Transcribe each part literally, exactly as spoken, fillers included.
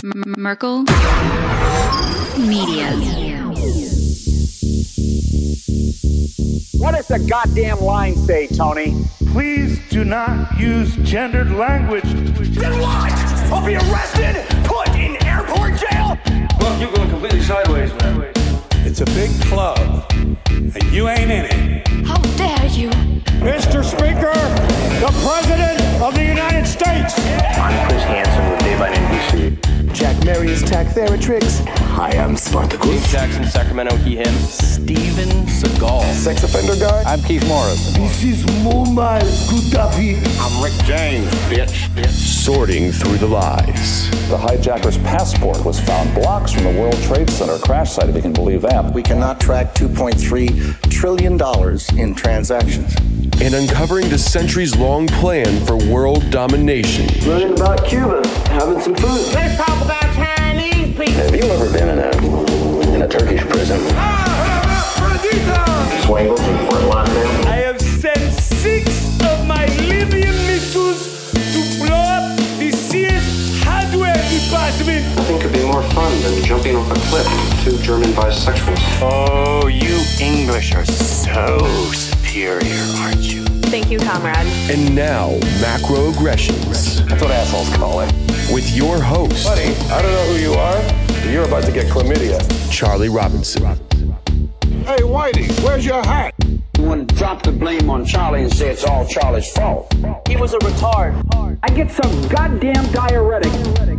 M- Merkel Media. What does the goddamn line say, Tony? Please do not use gendered language. Then what? I'll be arrested, put in airport jail? Look, you're going completely sideways, man. It's a big club, and you ain't in it. How dare you? Mister Speaker, the President of the United States. I'm Chris Hansen with Daylight N B C. Jack Marius Tack Theratrix. Hi, I'm Spartacus. Jackson, Sacramento, he, him. Steven Seagal. Sex offender guy. I'm Keith Morris. This is Muammar Gaddafi. I'm Rick James, bitch. bitch. Sorting through the lies. The hijacker's passport was found blocks from the World Trade Center crash site, if you can believe that. We cannot track two point three trillion dollars in transactions. And uncovering the centuries-long plan for world domination. Learning about Cuba, having some food. Let's talk about Chinese people. Have you ever been in a in a Turkish prison? Swangles in Fort Lauderdale. I have sent six of my Libyan missiles to blow up the Sears hardware department. Nothing could be more fun than jumping off a cliff with two German bisexuals. Oh, you English are so superior, aren't you? Thank you, comrade. And now, Macroaggressions. That's what assholes call it. With your host, buddy, I don't know who you are, but you're about to get chlamydia. Charlie Robinson. Hey, Whitey, where's your hat? You want to drop the blame on Charlie and say it's all Charlie's fault. He was a retard. I get some goddamn diuretic.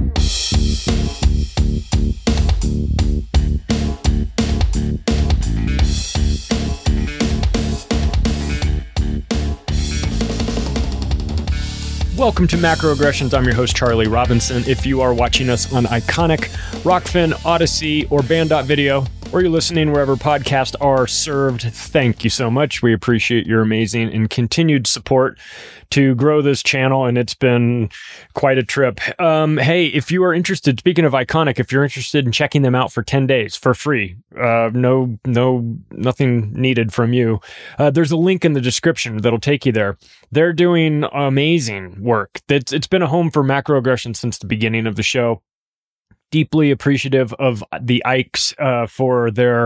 Welcome to Macroaggressions. I'm your host, Charlie Robinson. If you are watching us on Iconic, Rockfin, Odyssey, or Band.video, or you're listening wherever podcasts are served, thank you so much. We appreciate your amazing and continued support to grow this channel, and it's been quite a trip. Um, hey, if you are interested, speaking of Iconic, if you're interested in checking them out for ten days for free, uh, no, no, nothing needed from you, uh, there's a link in the description that'll take you there. They're doing amazing work. It's, it's been a home for Macroaggression since the beginning of the show. Deeply appreciative of the Ikes uh, for their,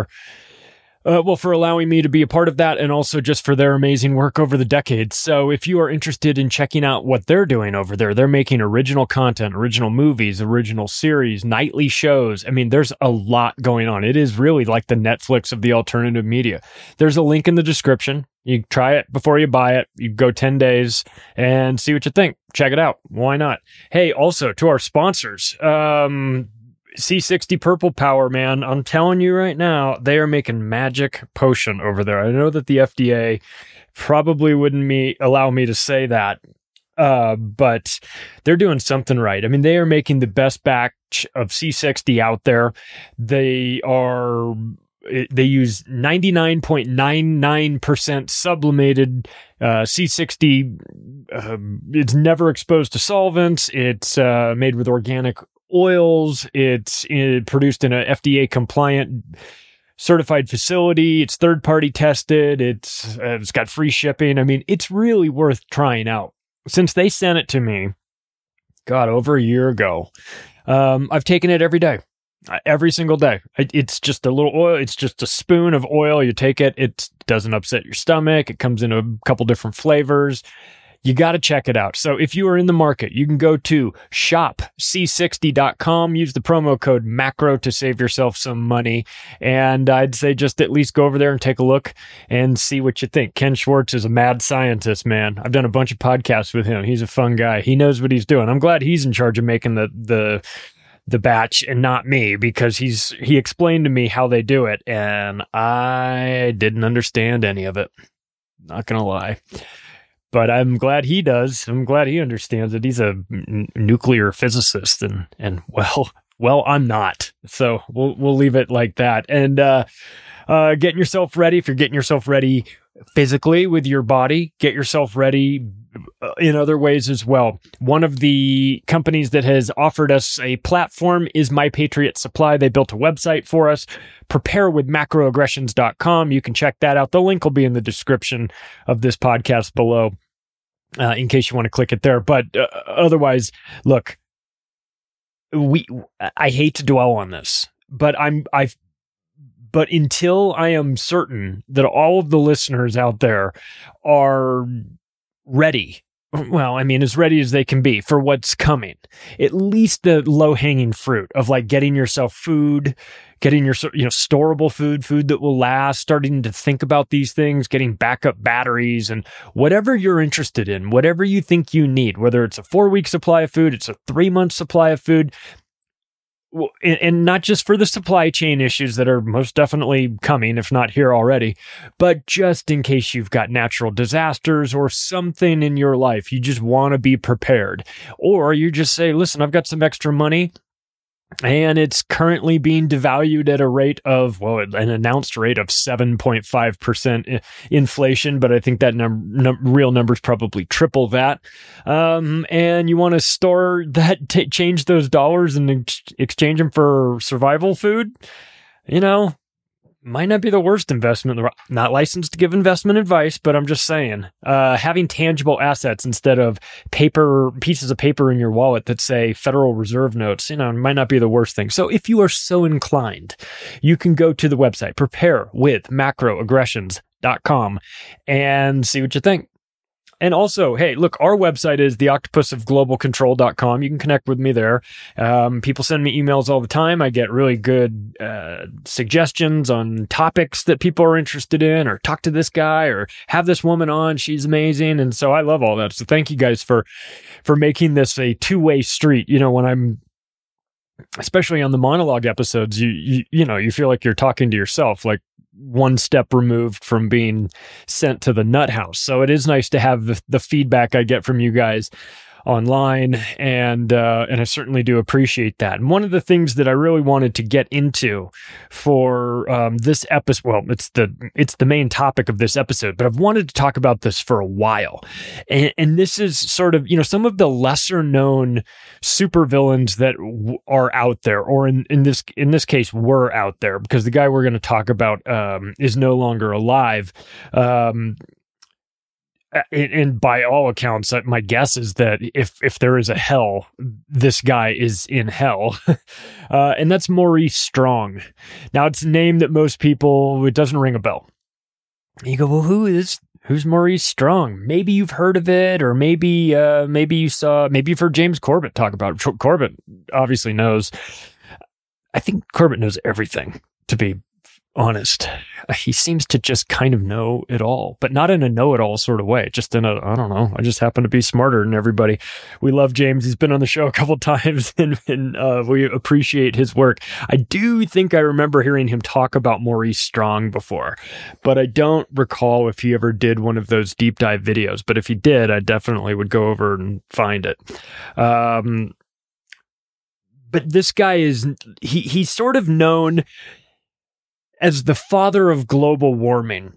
uh, well, for allowing me to be a part of that, and also just for their amazing work over the decades. So if you are interested in checking out what they're doing over there, they're making original content, original movies, original series, nightly shows. I mean, there's a lot going on. It is really like the Netflix of the alternative media. There's a link in the description. You try it before you buy it. You go ten days and see what you think. Check it out. Why not? Hey, also to our sponsors, um, C sixty Purple Power, man. I'm telling you right now, they are making magic potion over there. I know that the F D A probably wouldn't me allow me to say that, uh, but they're doing something right. I mean, they are making the best batch of C sixty out there. They are... They use ninety-nine point nine nine percent sublimated uh, C sixty. Um, it's never exposed to solvents. It's uh, made with organic oils. It's uh, produced in a F D A compliant certified facility. It's third party tested. It's uh, it's got free shipping. I mean, it's really worth trying out. Since they sent it to me, God, over a year ago, um, I've taken it every day. Every single day. It's just a little oil. It's just a spoon of oil. You take it. It doesn't upset your stomach. It comes in a couple different flavors. You got to check it out. So if you are in the market, you can go to shop c sixty dot com. Use the promo code MACRO to save yourself some money. And I'd say just at least go over there and take a look and see what you think. Ken Schwartz is a mad scientist, man. I've done a bunch of podcasts with him. He's a fun guy. He knows what he's doing. I'm glad he's in charge of making the the the batch and not me, because he's he explained to me how they do it, and I didn't understand any of it. Not gonna lie. But I'm glad he does. I'm glad he understands it. He's a n- nuclear physicist, and and well, well, I'm not. So we'll we'll leave it like that. And uh, uh, getting yourself ready. If you're getting yourself ready physically with your body, get yourself ready in other ways as well. One of the companies that has offered us a platform is My Patriot Supply. They built a website for us, prepare with macroaggressions dot com. You can check that out. The link will be in the description of this podcast below, uh, in case you want to click it there. But uh, otherwise, look, we, I hate to dwell on this, but I'm, I've, but until I am certain that all of the listeners out there are ready, well, I mean, as ready as they can be for what's coming, at least the low hanging fruit of like getting yourself food, getting your, you know, storable food, food that will last, starting to think about these things, getting backup batteries and whatever you're interested in, whatever you think you need, whether it's a four week supply of food, it's a three month supply of food. Well, and, and not just for the supply chain issues that are most definitely coming, if not here already, but just in case you've got natural disasters or something in your life, you just want to be prepared. Or you just say, listen, I've got some extra money and it's currently being devalued at a rate of, well, an announced rate of seven point five percent inflation, but I think that num- num- real number's probably triple that. Um, and you want to store that, t- change those dollars and ex- exchange them for survival food, you know, might not be the worst investment. Not licensed to give investment advice, but I'm just saying, uh, having tangible assets instead of paper pieces of paper in your wallet that say Federal Reserve notes, you know, might not be the worst thing. So if you are so inclined, you can go to the website prepare with macroaggressions dot com and see what you think. And also, hey, look, our website is the octopus of global control dot com. You can connect with me there. Um, people send me emails all the time. I get really good uh, suggestions on topics that people are interested in, or talk to this guy, or have this woman on. She's amazing. And so I love all that. So thank you guys for, for making this a two-way street. You know, when I'm, especially on the monologue episodes, you, you, you know, you feel like you're talking to yourself, like, one step removed from being sent to the nut house. So it is nice to have the, the feedback I get from you guys online, and uh, and I certainly do appreciate that. And one of the things that I really wanted to get into for um, this episode, well, it's the it's the main topic of this episode, but I've wanted to talk about this for a while. And, and this is sort of, you know, some of the lesser known supervillains that w- are out there, or in, in this in this case were out there, because the guy we're going to talk about um, is no longer alive. Um, And, and by all accounts, my guess is that if if there is a hell, this guy is in hell. uh, and that's Maurice Strong. Now, it's a name that most people, it doesn't ring a bell. You go, well, who is, who's Maurice Strong? Maybe you've heard of it, or maybe uh, maybe you saw, maybe you've heard James Corbett talk about it. Corbett obviously knows. I think Corbett knows everything, to be honest. He seems to just kind of know it all, but not in a know-it-all sort of way, just in a, I don't know, I just happen to be smarter than everybody. We love James. He's been on the show a couple times, and, and uh, we appreciate his work. I do think I remember hearing him talk about Maurice Strong before, but I don't recall if he ever did one of those deep dive videos. But if he did, I definitely would go over and find it. Um, but this guy is, he he's sort of known as the father of global warming.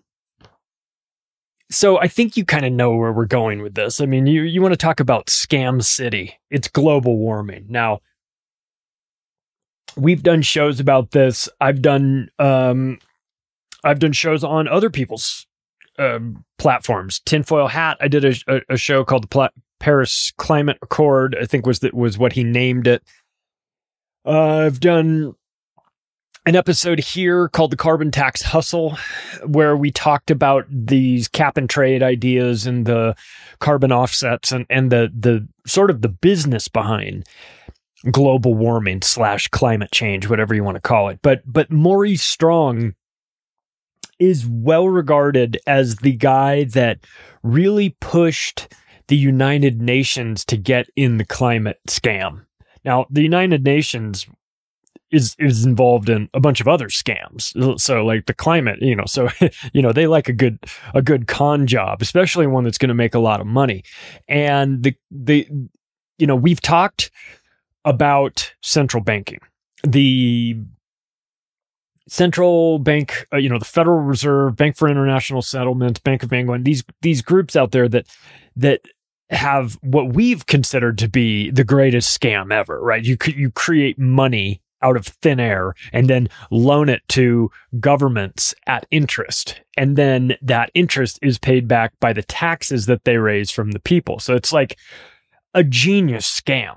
So I think you kind of know where we're going with this. I mean, you, you want to talk about Scam City. It's global warming. Now, we've done shows about this. I've done, um, I've done shows on other people's uh, platforms. Tinfoil Hat, I did a, a, a show called the Pla- Paris Climate Accord, I think was that was what he named it. Uh, I've done an episode here called The Carbon Tax Hustle, where we talked about these cap and trade ideas and the carbon offsets and, and the, the sort of the business behind global warming slash climate change, whatever you want to call it. But, but Maurice Strong is well regarded as the guy that really pushed the United Nations to get in the climate scam. Now, the United Nations is is involved in a bunch of other scams. So like the climate, you know, so, you know, they like a good, a good con job, especially one that's going to make a lot of money. And the, the, you know, we've talked about central banking, the central bank, uh, you know, the Federal Reserve, Bank for International Settlements, Bank of England, these, these groups out there that, that, have what we've considered to be the greatest scam ever, right? You you create money out of thin air and then loan it to governments at interest. And then that interest is paid back by the taxes that they raise from the people. So it's like a genius scam.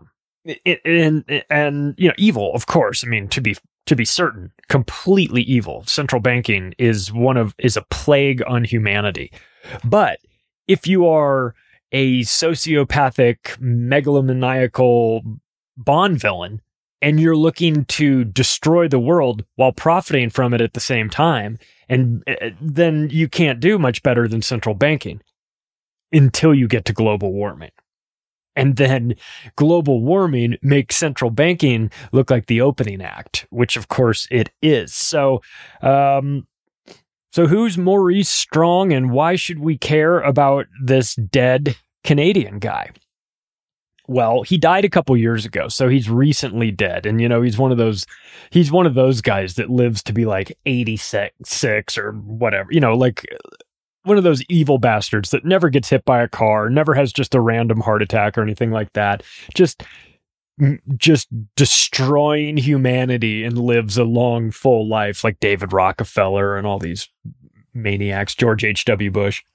and, and, and, you know, evil, of course. I mean, to be, to be certain, completely evil. Central banking is one of, is a plague on humanity. But if you are a sociopathic, megalomaniacal Bond villain, and you're looking to destroy the world while profiting from it at the same time, and uh, then you can't do much better than central banking until you get to global warming. And then global warming makes central banking look like the opening act, which of course it is. So, um, so who's Maurice Strong, and why should we care about this dead Canadian guy? Well, he died a couple years ago, so he's recently dead. And, you know, he's one of those, he's one of those guys that lives to be like eighty-six or whatever, you know, like one of those evil bastards that never gets hit by a car, never has just a random heart attack or anything like that. Just, just destroying humanity and lives a long, full life like David Rockefeller and all these maniacs, George H W. Bush.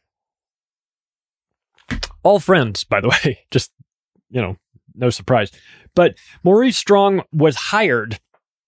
All friends, by the way, just, you know, no surprise. But Maurice Strong was hired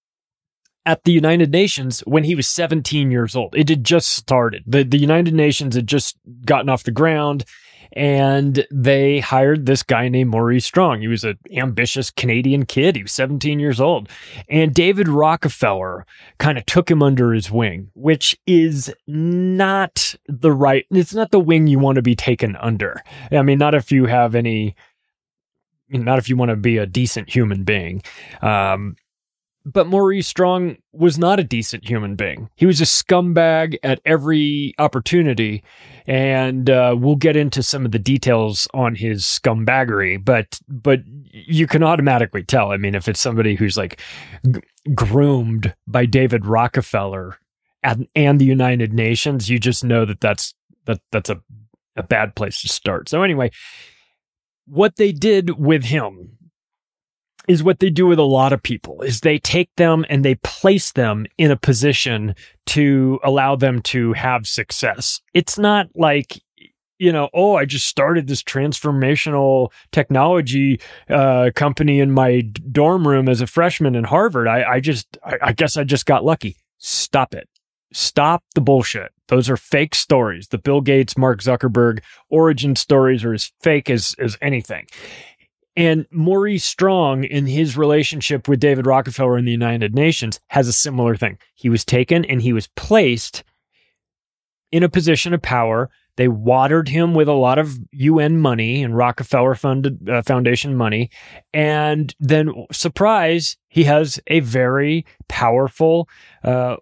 at the United Nations when he was seventeen years old. It had just started. The, the United Nations had just gotten off the ground, and they hired this guy named Maurice Strong. He was an ambitious Canadian kid. He was seventeen years old. And David Rockefeller kind of took him under his wing, which is not the right, it's not the wing you want to be taken under. I mean, not if you have any, not if you want to be a decent human being. Um, But Maurice Strong was not a decent human being. He was a scumbag at every opportunity, and uh, we'll get into some of the details on his scumbaggery, but but you can automatically tell. I mean, if it's somebody who's like g- groomed by David Rockefeller and, and the United Nations, you just know that that's, that, that's a, a bad place to start. So anyway, what they did with him is what they do with a lot of people, is they take them and they place them in a position to allow them to have success. It's not like, you know, oh, I just started this transformational technology uh, company in my dorm room as a freshman in Harvard. I, I just, I, I guess I just got lucky. Stop it. Stop the bullshit. Those are fake stories. The Bill Gates, Mark Zuckerberg origin stories are as fake as, as anything. And Maurice Strong, in his relationship with David Rockefeller in the United Nations, has a similar thing. He was taken and he was placed in a position of power. They watered him with a lot of U N money and Rockefeller funded, uh, Foundation money. And then, surprise, he has a very powerful uh,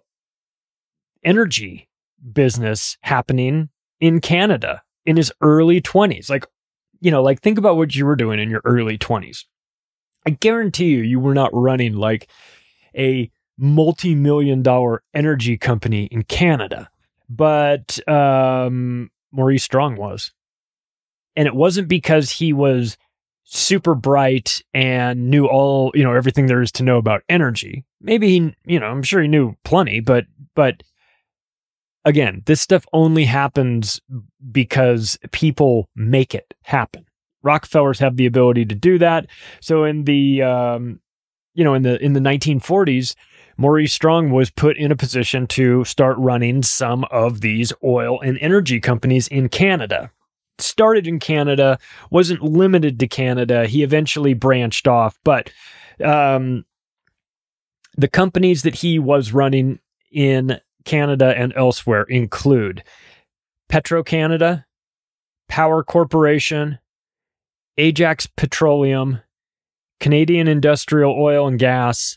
energy business happening in Canada in his early twenties. Like, you know, like think about what you were doing in your early twenties. I guarantee you, you were not running like a multi-million dollar energy company in Canada, but um, Maurice Strong was. And it wasn't because he was super bright and knew all, you know, everything there is to know about energy. Maybe he, you know, I'm sure he knew plenty, but, but again, this stuff only happens because people make it happen. Rockefellers have the ability to do that. So in the, um, you know, in the in the nineteen forties, Maurice Strong was put in a position to start running some of these oil and energy companies in Canada. Started in Canada, wasn't limited to Canada. He eventually branched off, but um, the companies that he was running in Canada and elsewhere include Petro-Canada, Power Corporation, Ajax Petroleum, Canadian Industrial Oil and Gas,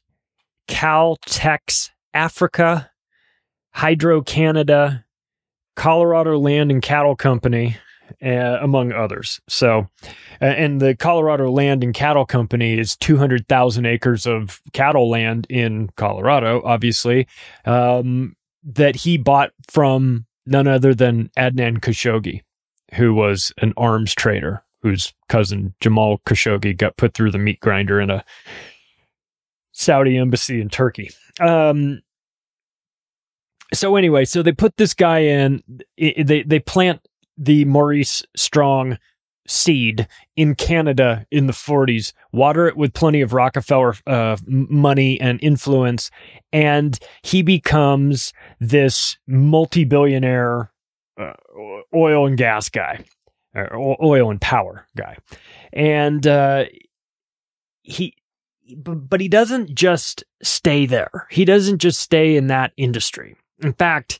Caltex Africa, Hydro-Canada, Colorado Land and Cattle Company, uh, among others. So, uh, and the Colorado Land and Cattle Company is two hundred thousand acres of cattle land in Colorado, obviously, um, that he bought from none other than Adnan Khashoggi, who was an arms trader, whose cousin Jamal Khashoggi got put through the meat grinder in a Saudi embassy in Turkey. Um, so anyway, so they put this guy in, they, they plant the Maurice Strong seed in Canada in the forties, water it with plenty of Rockefeller uh, money and influence, and he becomes this multi-billionaire uh, oil and gas guy, or oil and power guy. And uh, he, but he doesn't just stay there. He doesn't just stay in that industry. In fact,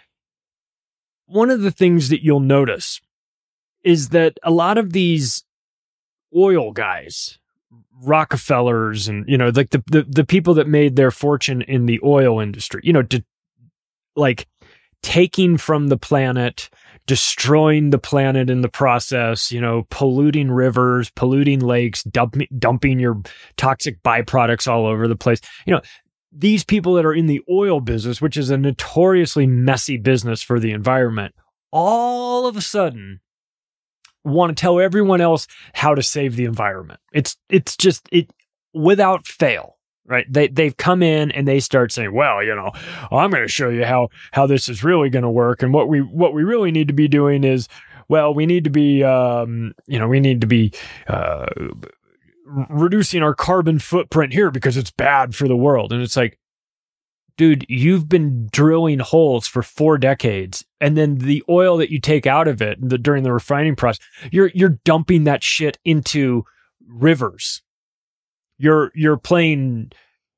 one of the things that you'll notice is that a lot of these oil guys, Rockefellers, and, you know, like the, the, the people that made their fortune in the oil industry, you know, to, like taking from the planet, destroying the planet in the process, you know, polluting rivers, polluting lakes, dump, dumping your toxic byproducts all over the place. You know, these people that are in the oil business, which is a notoriously messy business for the environment, all of a sudden want to tell everyone else how to save the environment. It's it's just it without fail, right? They they've come in and they start saying, well, you know, I'm going to show you how how this is really going to work, and what we what we really need to be doing is, well, we need to be um, you know, we need to be uh, reducing our carbon footprint here because it's bad for the world. And it's like, dude, you've been drilling holes for four decades, and then the oil that you take out of it the, during the refining process, you're you're dumping that shit into rivers. You're you're playing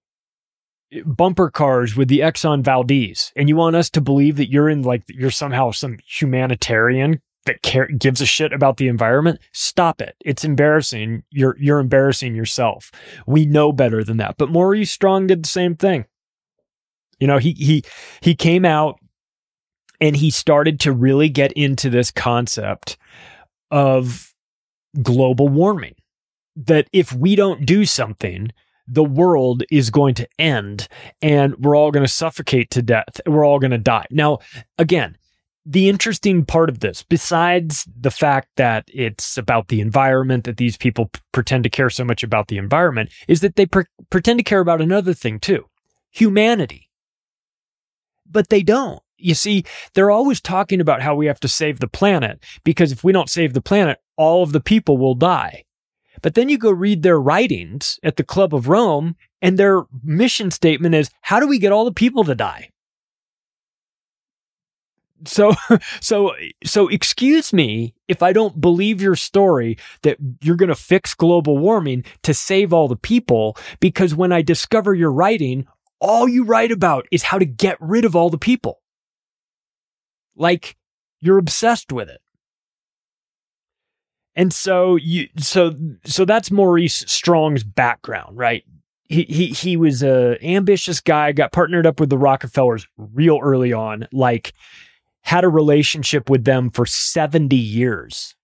bumper cars with the Exxon Valdez, and you want us to believe that you're in like you're somehow some humanitarian that care, gives a shit about the environment? Stop it. It's embarrassing. You're you're embarrassing yourself. We know better than that. But Maurice Strong did the same thing. You know, he he he came out and he started to really get into this concept of global warming. That if we don't do something, the world is going to end and we're all going to suffocate to death. We're all going to die. Now, again, the interesting part of this, besides the fact that it's about the environment, that these people p- pretend to care so much about the environment, is that they pre- pretend to care about another thing too, humanity. But they don't. You see, they're always talking about how we have to save the planet, because if we don't save the planet, all of the people will die. But then you go read their writings at the Club of Rome, and their mission statement is, how do we get all the people to die? So, so, so excuse me if I don't believe your story that you're going to fix global warming to save all the people, because when I discover your writing, all you write about is how to get rid of all the people. Like you're obsessed with it. And so you, so, so that's Maurice Strong's background, right? He, he, he was a ambitious guy, got partnered up with the Rockefellers real early on, like had a relationship with them for seventy years.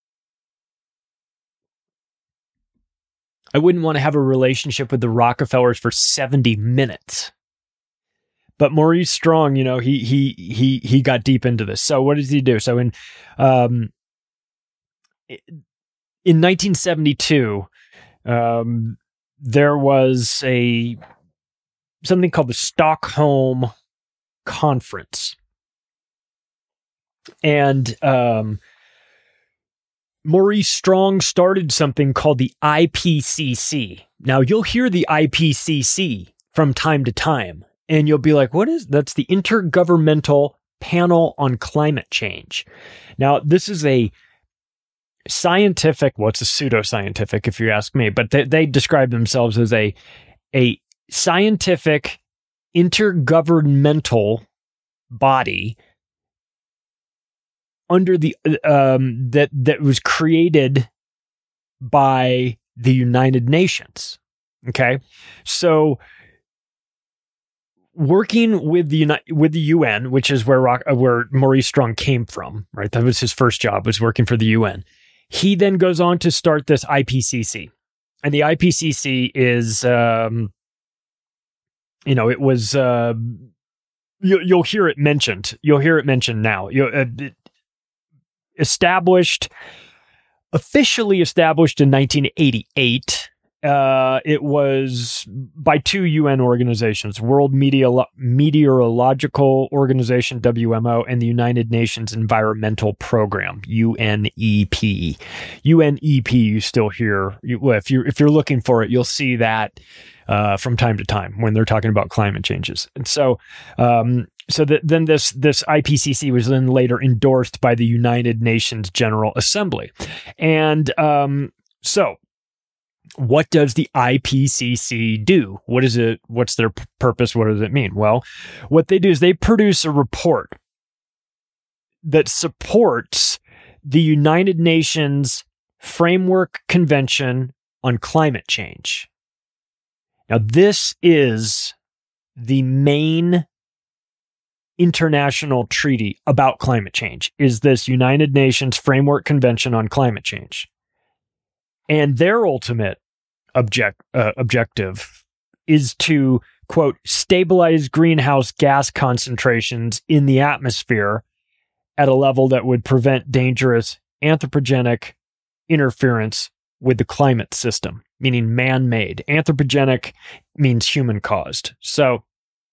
I wouldn't want to have a relationship with the Rockefellers for seventy minutes. But Maurice Strong, you know, he he he he got deep into this. So what does he do? So in um in nineteen seventy-two, um there was a something called the Stockholm Conference. And um Maurice Strong started something called the I P C C. Now, you'll hear the I P C C from time to time, and you'll be like, what is that's the Intergovernmental Panel on Climate Change. Now, this is a scientific, well, it's a pseudoscientific if you ask me, but they, they describe themselves as a, a scientific intergovernmental body under the um, that that was created by the United Nations. Okay, so working with the Uni- with the U N, which is where Rock, uh, where Maurice Strong came from, right? That was his first job, was working for the U N. He then goes on to start this I P C C, and the I P C C is, um, you know, it was. Uh, you, you'll hear it mentioned. You'll hear it mentioned now. You. Uh, it, Established, officially established in nineteen eighty-eight, Uh, it was by two U N organizations, World Meteorolo- Meteorological Organization, W M O, and the United Nations Environmental Program, U N E P. U N E P, you still hear, you, well, if you're, if you're looking for it, you'll see that uh, from time to time when they're talking about climate changes. And so, um, so that then this, this I P C C was then later endorsed by the United Nations General Assembly. And um, so, what does the I P C C do? What is it? What's their p- purpose? What does it mean? Well, what they do is they produce a report that supports the United Nations Framework Convention on Climate Change. Now, this is the main international treaty about climate change, is this United Nations Framework Convention on Climate Change. And their ultimate object, uh, objective is to, quote, stabilize greenhouse gas concentrations in the atmosphere at a level that would prevent dangerous anthropogenic interference with the climate system, meaning man-made. Anthropogenic means human-caused. So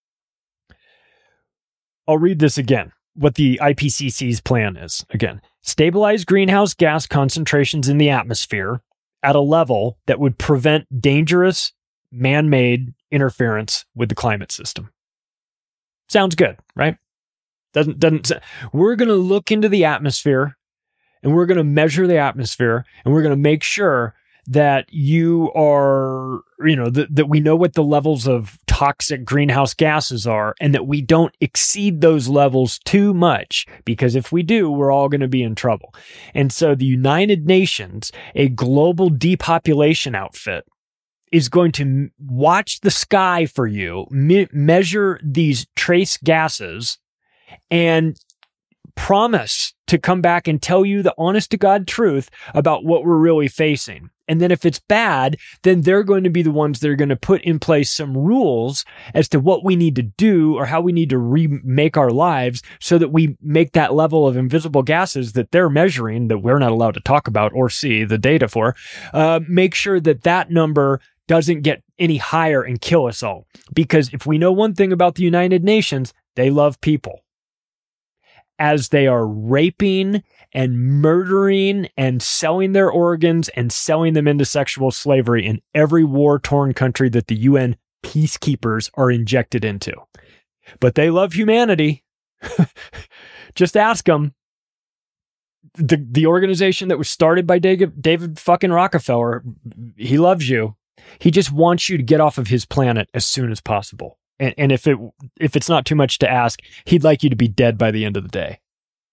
I'll read this again, what the I P C C's plan is. Again, stabilize greenhouse gas concentrations in the atmosphere at a level that would prevent dangerous man-made interference with the climate system. Sounds good, right? Doesn't, doesn't, we're going to look into the atmosphere and we're going to measure the atmosphere and we're going to make sure that you are, you know, that, that we know what the levels of toxic greenhouse gases are and that we don't exceed those levels too much, because if we do, we're all going to be in trouble. And so the United Nations, a global depopulation outfit, is going to m- watch the sky for you, me- measure these trace gases, and promise to come back and tell you the honest to God truth about what we're really facing. And then if it's bad, then they're going to be the ones that are going to put in place some rules as to what we need to do or how we need to remake our lives so that we make that level of invisible gases that they're measuring, that we're not allowed to talk about or see the data for, uh, make sure that that number doesn't get any higher and kill us all. Because if we know one thing about the United Nations, they love people. As they are raping and murdering and selling their organs and selling them into sexual slavery in every war-torn country that the U N peacekeepers are injected into. But they love humanity. Just ask them. The, the organization that was started by David, David fucking Rockefeller, he loves you. He just wants you to get off of his planet as soon as possible. And, and if it if it's not too much to ask, he'd like you to be dead by the end of the day.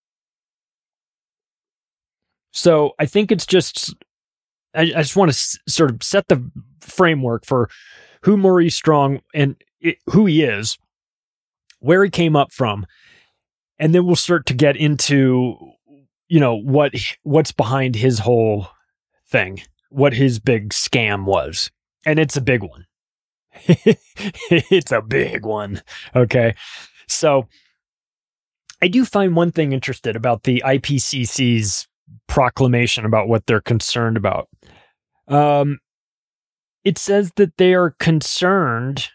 So I think it's just, I, I just want to s- sort of set the framework for who Maurice Strong and it, who he is, where he came up from, and then we'll start to get into, you know, what what's behind his whole thing, what his big scam was. And it's a big one. It's a big one. Okay. So I do find one thing interesting about the I P C C's proclamation about what they're concerned about. Um, it says that they are concerned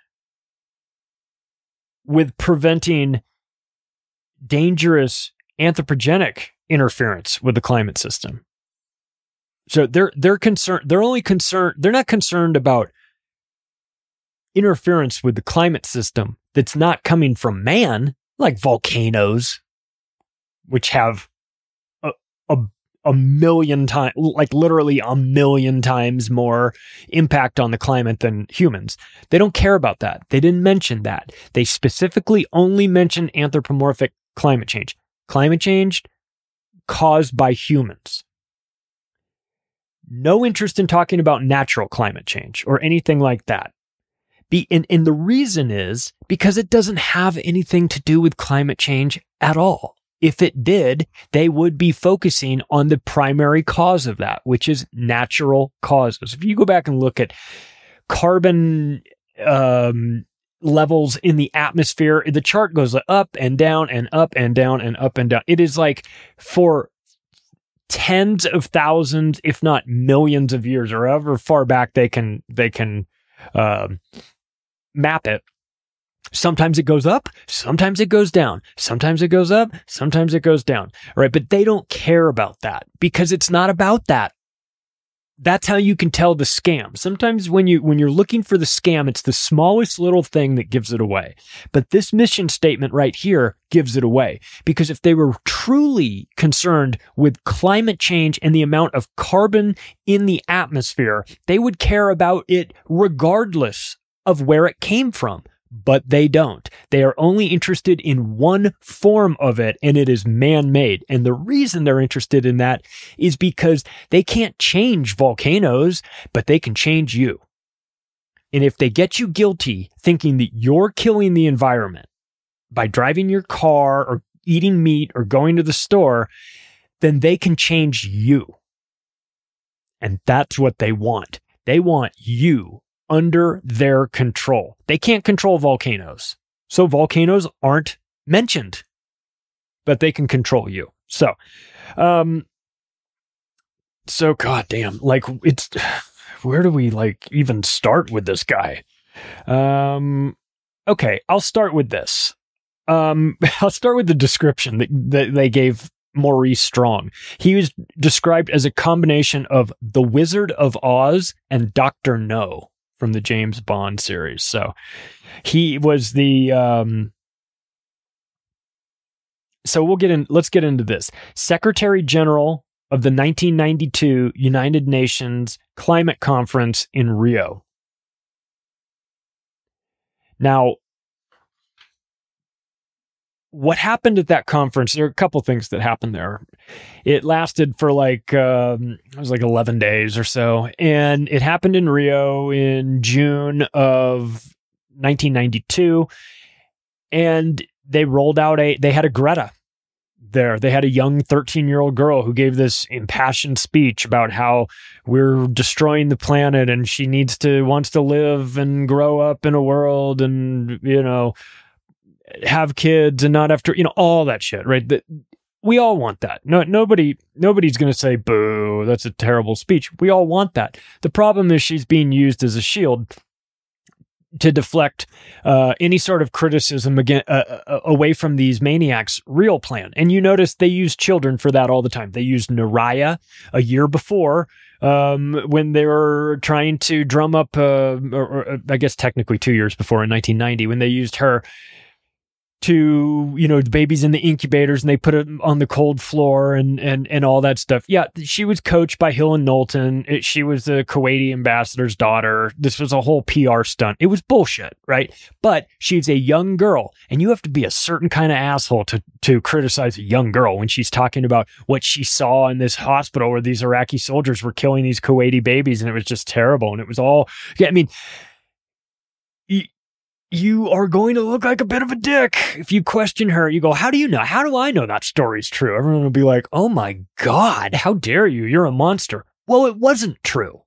with preventing dangerous anthropogenic interference with the climate system. So they're they're concerned. They're only concerned. They're not concerned about interference with the climate system that's not coming from man, like volcanoes, which have a a, a million times, like literally a million times more impact on the climate than humans. They don't care about that. They didn't mention that. They specifically only mentioned anthropomorphic climate change. Climate change caused by humans. No interest in talking about natural climate change or anything like that. Be, and, and the reason is because it doesn't have anything to do with climate change at all. If it did, they would be focusing on the primary cause of that, which is natural causes. If you go back and look at carbon um, levels in the atmosphere, the chart goes up and down and up and down and up and down. It is like for tens of thousands, if not millions of years, or however far back they can they can uh, map it. Sometimes it goes up, sometimes it goes down, sometimes it goes up, sometimes it goes down. Right? But they don't care about that because it's not about that. That's how you can tell the scam. Sometimes when you when you're looking for the scam, it's the smallest little thing that gives it away. But this mission statement right here gives it away. Because if they were truly concerned with climate change and the amount of carbon in the atmosphere, they would care about it regardless of where it came from. But they don't. They are only interested in one form of it, and it is man-made. And the reason they're interested in that is because they can't change volcanoes, but they can change you. And if they get you guilty thinking that you're killing the environment by driving your car or eating meat or going to the store, then they can change you. And that's what they want. They want you under their control. They can't control volcanoes. So volcanoes aren't mentioned, but they can control you. So, um, so goddamn, like it's, where do we like even start with this guy? Um, okay, I'll start with this. Um, I'll start with the description that, that they gave Maurice Strong. He was described as a combination of the Wizard of Oz and Doctor No from the James Bond series. So he was the, um, so we'll get in, let's get into this. Secretary General of the nineteen ninety-two United Nations Climate Conference in Rio. Now, what happened at that conference? There are a couple things that happened there. It lasted for like, um, it was like eleven days or so. And it happened in Rio in June of nineteen ninety-two. And they rolled out a, they had a Greta there. They had a young thirteen year old girl who gave this impassioned speech about how we're destroying the planet and she needs to, wants to live and grow up in a world and, you know, have kids and not have to, you know, all that shit, right? That we all want that. No, nobody, nobody's going to say, boo, that's a terrible speech. We all want that. The problem is she's being used as a shield to deflect uh, any sort of criticism again, uh, uh, away from these maniacs' real plan. And you notice they use children for that all the time. They used Naraya a year before um, when they were trying to drum up, uh, or, or I guess technically two years before in nineteen ninety, when they used her to, you know, the babies in the incubators and they put it on the cold floor and, and, and all that stuff. Yeah, she was coached by Hill and Knowlton. It, she was the Kuwaiti ambassador's daughter. This was a whole P R stunt. It was bullshit, right? But she's a young girl, and you have to be a certain kind of asshole to, to criticize a young girl when she's talking about what she saw in this hospital where these Iraqi soldiers were killing these Kuwaiti babies, and it was just terrible. And it was all, yeah, I mean, y- you are going to look like a bit of a dick. If you question her, you go, how do you know? How do I know that story's true? Everyone will be like, oh my God, how dare you? You're a monster. Well, it wasn't true.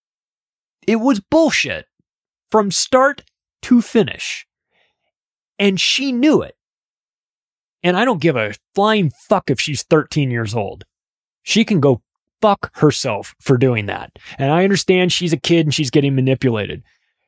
It was bullshit from start to finish. And she knew it. And I don't give a flying fuck if she's thirteen years old. She can go fuck herself for doing that. And I understand she's a kid and she's getting manipulated.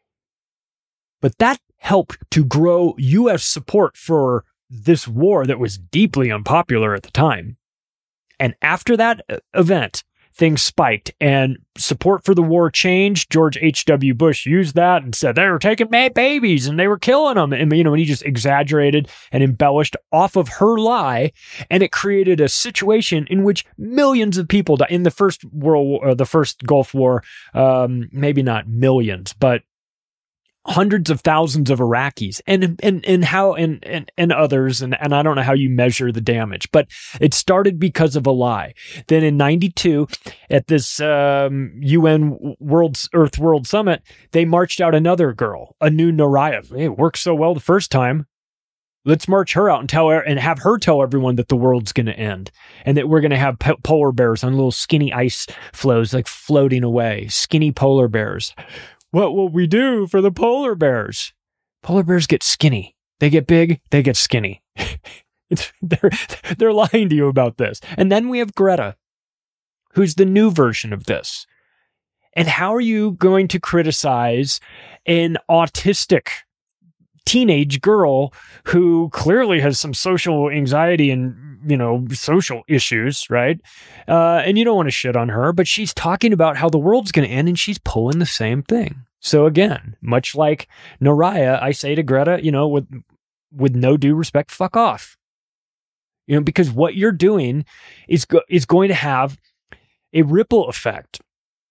But that helped to grow U S support for this war that was deeply unpopular at the time. And after that event, things spiked and support for the war changed. George H W Bush used that and said they were taking mad babies and they were killing them. And, you know, and he just exaggerated and embellished off of her lie. And it created a situation in which millions of people died in the first world war, or the first Gulf War. Um, maybe not millions, but hundreds of thousands of Iraqis and, and, and how, and, and, and others. And, and I don't know how you measure the damage, but it started because of a lie. Then in ninety-two at this, um, U N World Earth World Summit, they marched out another girl, a new Naraya. Hey, it worked so well the first time. Let's march her out and tell her and have her tell everyone that the world's going to end and that we're going to have po- polar bears on little skinny ice floes, like floating away, skinny polar bears. What will we do for the polar bears? Polar bears get skinny. They get big, they get skinny. It's, they're, they're lying to you about this. And then we have Greta. who's the new version of this. And how are you going to criticize an autistic teenage girl who clearly has some social anxiety and, you know, social issues, right? Uh, and you don't want to shit on her, but she's talking about how the world's going to end and she's pulling the same thing. So again, much like Naraya, I say to Greta, you know, with, with no due respect, fuck off. You know, because what you're doing is, go- is going to have a ripple effect.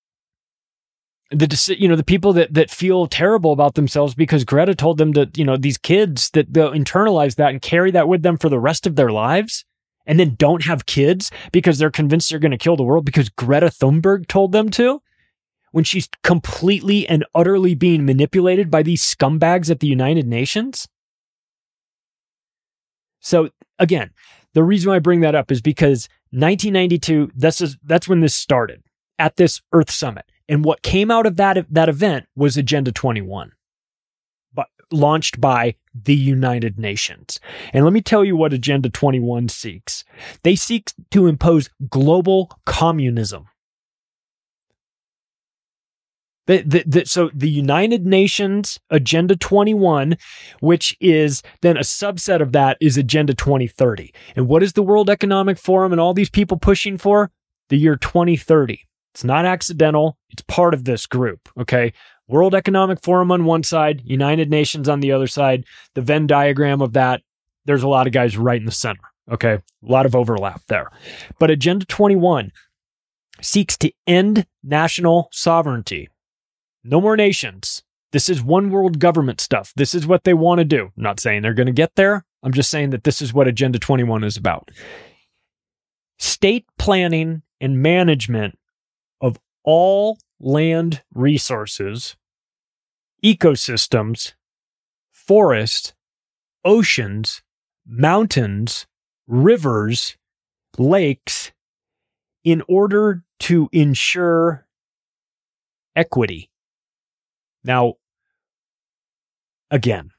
The, you know, the people that, that feel terrible about themselves because Greta told them that, you know, these kids that they'll internalize that and carry that with them for the rest of their lives and then don't have kids because they're convinced they're going to kill the world because Greta Thunberg told them to, when she's completely and utterly being manipulated by these scumbags at the United Nations. So again, the reason why I bring that up is because nineteen ninety-two, this is, that's when this started at this Earth Summit. And what came out of that, that event was Agenda twenty-one, but launched by the United Nations. And let me tell you what Agenda twenty-one seeks. They seek to impose global communism. The, the, the, so the United Nations Agenda twenty-one, which is then a subset of that, is Agenda twenty thirty. And what is the World Economic Forum and all these people pushing for? The year twenty thirty. It's not accidental. It's part of this group, okay? World Economic Forum on one side, United Nations on the other side. The Venn diagram of that, there's a lot of guys right in the center, okay? A lot of overlap there. But Agenda twenty-one seeks to end national sovereignty. No more nations. This is one world government stuff. This is what they want to do. I'm not saying they're going to get there. I'm just saying that this is what Agenda twenty-one is about. State planning and management of all land resources, ecosystems, forests, oceans, mountains, rivers, lakes, in order to ensure equity. Now, again,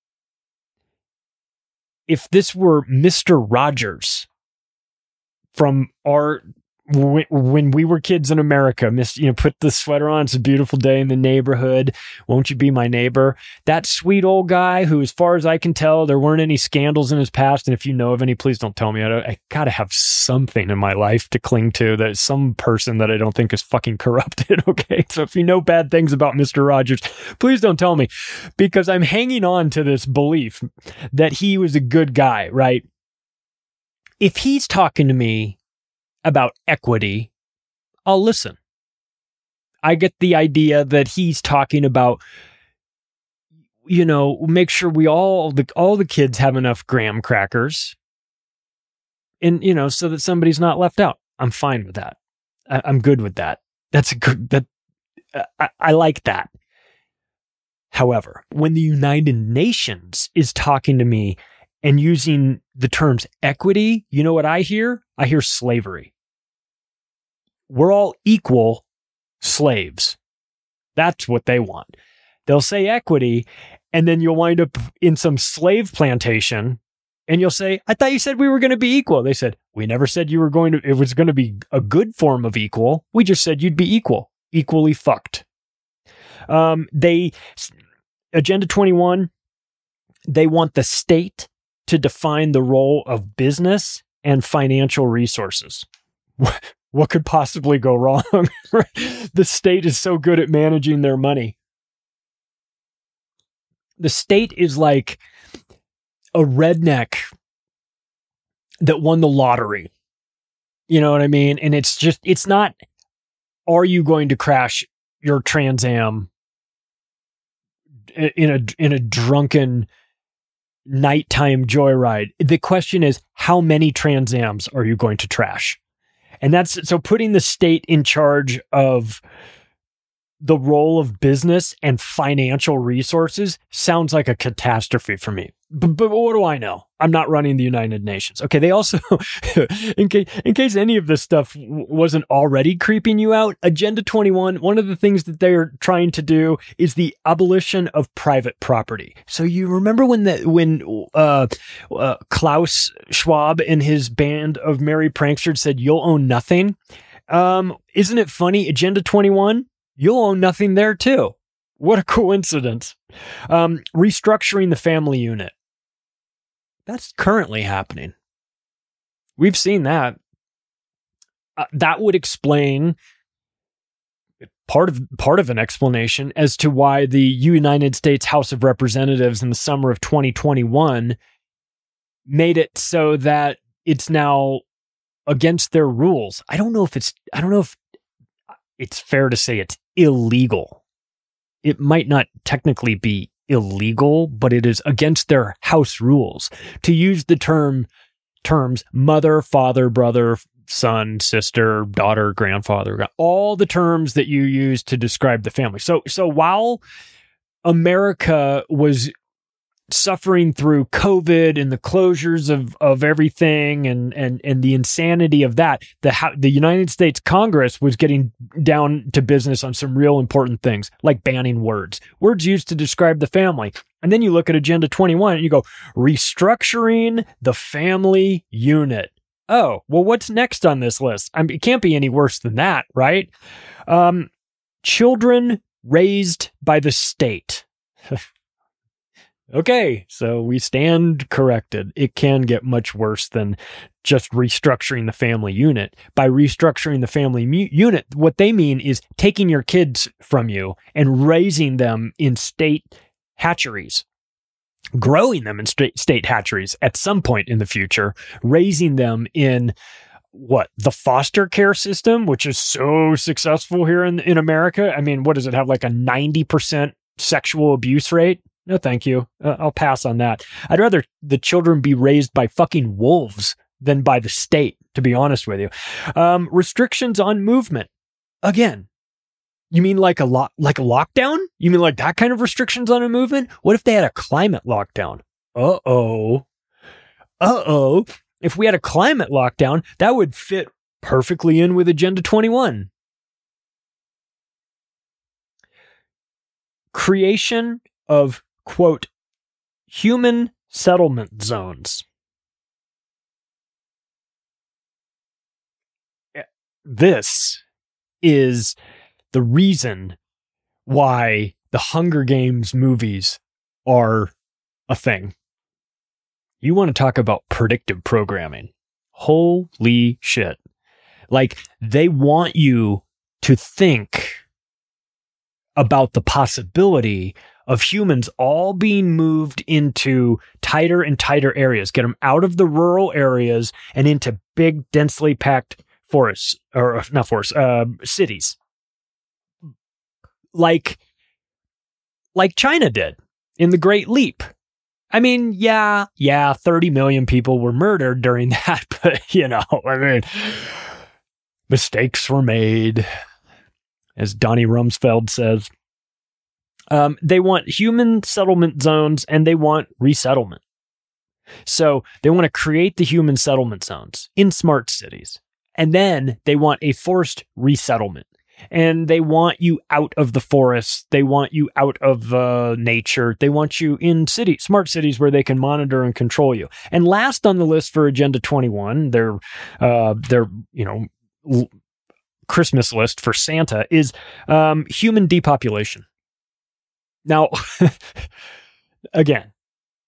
if this were Mister Rogers from our when, when we were kids in America, miss, you know, put the sweater on, it's a beautiful day in the neighborhood, won't you be my neighbor? That sweet old guy who, as far as I can tell, there weren't any scandals in his past, and if you know of any, please don't tell me. I, don't, I gotta have something in my life to cling to, that some person that I don't think is fucking corrupted, okay? So if you know bad things about Mister Rogers, please don't tell me, because I'm hanging on to this belief that he was a good guy, right? If he's talking to me about equity, I'll listen. I get the idea that he's talking about, you know, make sure we all, the, all the kids have enough graham crackers, and, you know, so that somebody's not left out. I'm fine with that. I, I'm good with that. That's a good, that, uh, I, I like that. However, when the United Nations is talking to me and using the terms equity, you know what I hear? I hear slavery. We're all equal slaves. That's what they want. They'll say equity, and then you'll wind up in some slave plantation, and you'll say, I thought you said we were going to be equal. They said, we never said you were going to, it was going to be a good form of equal. We just said you'd be equal. Equally fucked. Um, they, Agenda twenty-one, they want the state to define the role of business and financial resources. What could possibly go wrong? The state is so good at managing their money. The state is like a redneck that won the lottery. You know what I mean? And it's just, it's not, are you going to crash your Trans Am in a, in a drunken nighttime joyride? The question is, how many Trans Ams are you going to trash? And that's, so putting the state in charge of the role of business and financial resources sounds like a catastrophe for me. But, but what do I know? I'm not running the United Nations. Okay, they also, in case, in case any of this stuff w- wasn't already creeping you out, Agenda twenty-one, one of the things that they're trying to do is the abolition of private property. So you remember when the, when uh, uh, Klaus Schwab and his band of merry pranksters said, you'll own nothing? Um, isn't it funny? Agenda twenty-one, you'll own nothing there too. What a coincidence. Um, restructuring the family unit. That's currently happening. We've seen that. Uh, that would explain part of part of an explanation as to why the United States House of Representatives in the summer of twenty twenty-one made it so that it's now against their rules. I don't know if it's I don't know if it's fair to say it's illegal. It might not technically be illegal, but it is against their house rules to use the term terms mother, father, brother, son, sister, daughter, grandfather, all the terms that you use to describe the family. So so while America was suffering through COVID and the closures of, of everything and, and, and the insanity of that, the, the United States Congress was getting down to business on some real important things, like banning words, words used to describe the family. And then you look at Agenda twenty-one and you go, restructuring the family unit. Oh, well, what's next on this list? I mean, it can't be any worse than that, right? Um, children raised by the state. Okay, so we stand corrected. It can get much worse than just restructuring the family unit. By restructuring the family mu- unit, what they mean is taking your kids from you and raising them in state hatcheries, growing them in state, state hatcheries at some point in the future, raising them in what, the foster care system, which is so successful here in, in America. I mean, what does it have, like a ninety percent sexual abuse rate? No, thank you. Uh, I'll pass on that. I'd rather the children be raised by fucking wolves than by the state, to be honest with you. Um, restrictions on movement. Again, you mean like a lo- like a lockdown? You mean like that kind of restrictions on a movement? What if they had a climate lockdown? Uh-oh. Uh-oh. If we had a climate lockdown, that would fit perfectly in with Agenda twenty-one. Creation of, quote, human settlement zones. This is the reason why the Hunger Games movies are a thing. You want to talk about predictive programming. Holy shit. Like, they want you to think about the possibility of humans all being moved into tighter and tighter areas, get them out of the rural areas and into big, densely packed forests, or not forests, uh, cities. Like, like China did in the Great Leap. I mean, yeah, yeah, thirty million people were murdered during that, but, you know, I mean, mistakes were made, as Donnie Rumsfeld says. Um, they want human settlement zones and they want resettlement. So they want to create the human settlement zones in smart cities. And then they want a forced resettlement. And they want you out of the forests. They want you out of uh, nature. They want you in city, smart cities where they can monitor and control you. And last on the list for Agenda twenty-one, their, uh, their, you know, l- Christmas list for Santa is um, human depopulation. Now, again,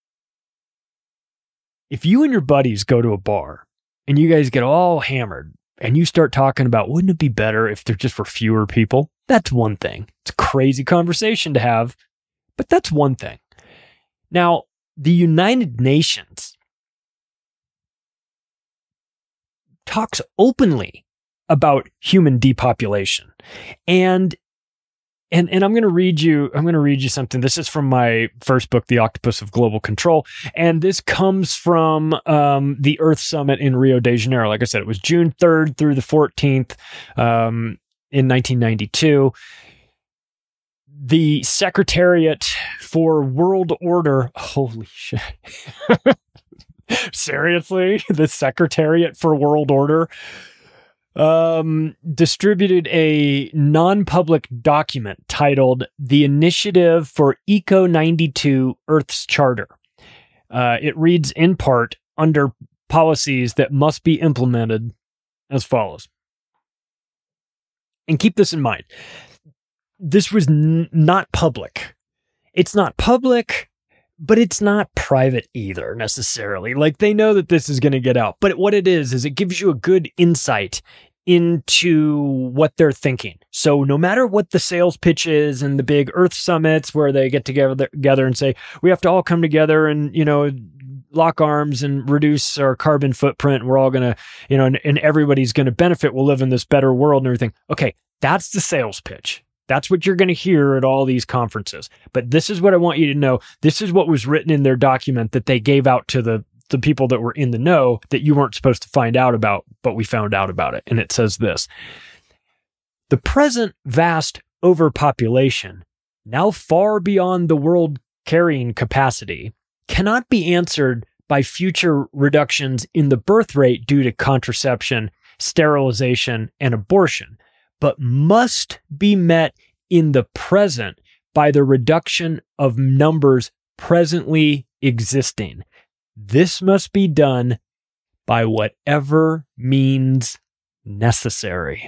if you and your buddies go to a bar and you guys get all hammered and you start talking about, wouldn't it be better if there just were fewer people? That's one thing. It's a crazy conversation to have, but that's one thing. Now, the United Nations talks openly about human depopulation. And And and I'm going to read you, I'm going to read you something. This is from my first book, The Octopus of Global Control. And this comes from um, the Earth Summit in Rio de Janeiro. Like I said, it was June third through the fourteenth um, in nineteen ninety-two. The Secretariat for World Order, holy shit. Seriously? The Secretariat for World Order um, distributed a non-public document titled The Initiative for Eco ninety-two Earth's Charter. Uh, it reads in part under policies that must be implemented as follows. And keep this in mind. This was n- not public. It's not public, but it's not private either necessarily. Like, they know that this is going to get out. But what it is, is it gives you a good insight into what they're thinking. So no matter what the sales pitch is and the big Earth summits where they get together, together and say, we have to all come together and, you know, lock arms and reduce our carbon footprint. We're all going to, you know, and, and everybody's going to benefit. We'll live in this better world and everything. Okay, that's the sales pitch. That's what you're going to hear at all these conferences. But this is what I want you to know. This is what was written in their document that they gave out to the, the people that were in the know that you weren't supposed to find out about, but we found out about it. And it says this: the present vast overpopulation, now far beyond the world carrying capacity, cannot be answered by future reductions in the birth rate due to contraception, sterilization, and abortion, but must be met in the present by the reduction of numbers presently existing. This must be done by whatever means necessary.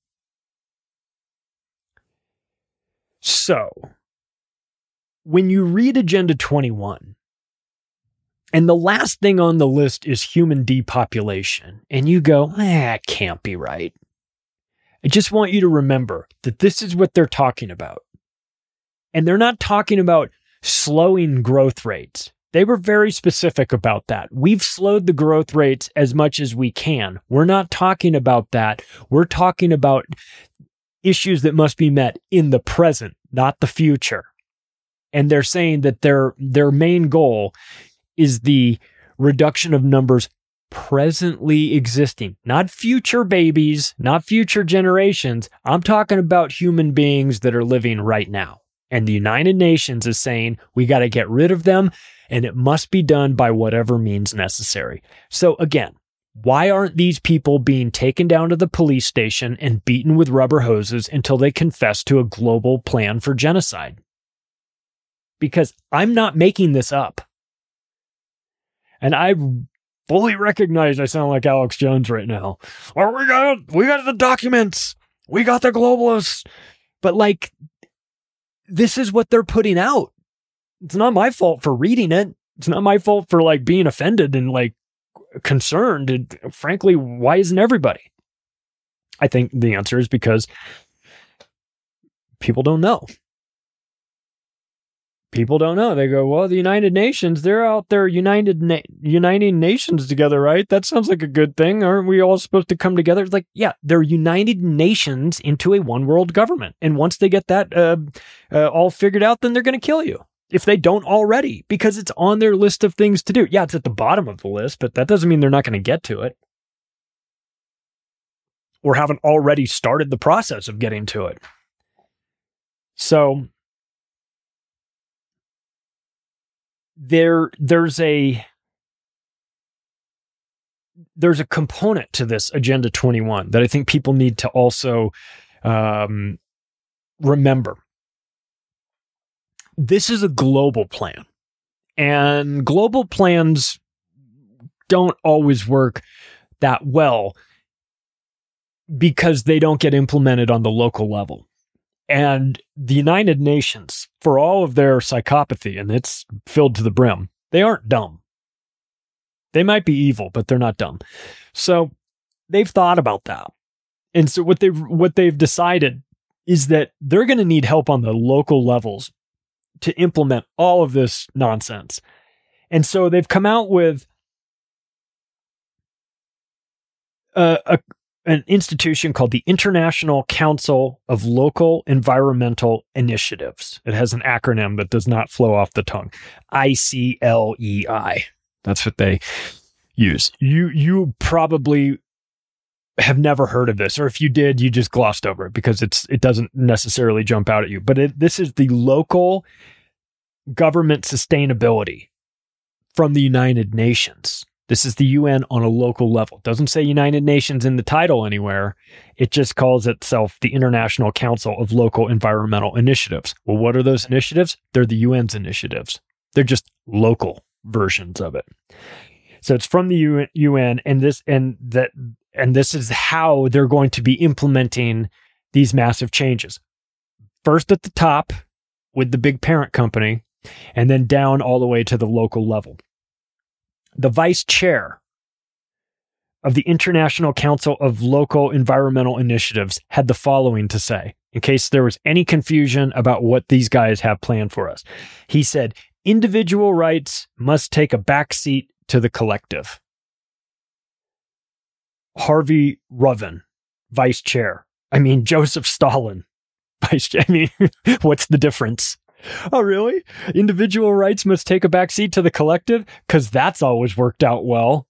So, when you read Agenda twenty-one, and the last thing on the list is human depopulation, and you go, eh, it can't be right. I just want you to remember that this is what they're talking about. And they're not talking about slowing growth rates. They were very specific about that. We've slowed the growth rates as much as we can. We're not talking about that. We're talking about issues that must be met in the present, not the future. And they're saying that their their main goal is the reduction of numbers presently existing, not future babies, not future generations. I'm talking about human beings that are living right now. And the United Nations is saying we got to get rid of them, and it must be done by whatever means necessary. So again, why aren't these people being taken down to the police station and beaten with rubber hoses until they confess to a global plan for genocide? Because I'm not making this up. And I fully recognize I sound like Alex Jones right now. Or we got we got the documents. We got the globalists. But like, this is what they're putting out. It's not my fault for reading it. It's not my fault for like being offended and like concerned. And frankly, why isn't everybody? I think the answer is because people don't know. People don't know. They go, well, the United Nations, they're out there united, na- uniting nations together, right? That sounds like a good thing. Aren't we all supposed to come together? It's like, yeah, they're united nations into a one world government. And once they get that uh, uh, all figured out, then they're going to kill you. If they don't already, because it's on their list of things to do. Yeah, it's at the bottom of the list, but that doesn't mean they're not going to get to it. Or haven't already started the process of getting to it. So there, there's a there's a component to this Agenda twenty-one that I think people need to also um, remember. This is a global plan, and global plans don't always work that well because they don't get implemented on the local level. And the United Nations, for all of their psychopathy, and it's filled to the brim, they aren't dumb. They might be evil, but they're not dumb. So they've thought about that. And so what they've, what they've decided is that they're going to need help on the local levels to implement all of this nonsense. And so they've come out with a, a, an institution called the International Council of Local Environmental Initiatives. It has an acronym that does not flow off the tongue. I C L E I. That's what they use. You, you probably have never heard of this, or if you did, you just glossed over it because it's it doesn't necessarily jump out at you. But it, this is the local government sustainability from the United Nations. This is the U N on a local level. It doesn't say United Nations in the title anywhere. It just calls itself the International Council of Local Environmental Initiatives. Well, what are those initiatives? They're the U N's initiatives. They're just local versions of it. So it's from the U N, and this and that. And this is how they're going to be implementing these massive changes. First at the top with the big parent company, and then down all the way to the local level. The vice chair of the International Council of Local Environmental Initiatives had the following to say, in case there was any confusion about what these guys have planned for us. He said, individual rights must take a backseat to the collective. Harvey Ruven, vice chair. I mean, Joseph Stalin, vice chair. I mean, what's the difference? Oh, really? Individual rights must take a backseat to the collective? Because that's always worked out well.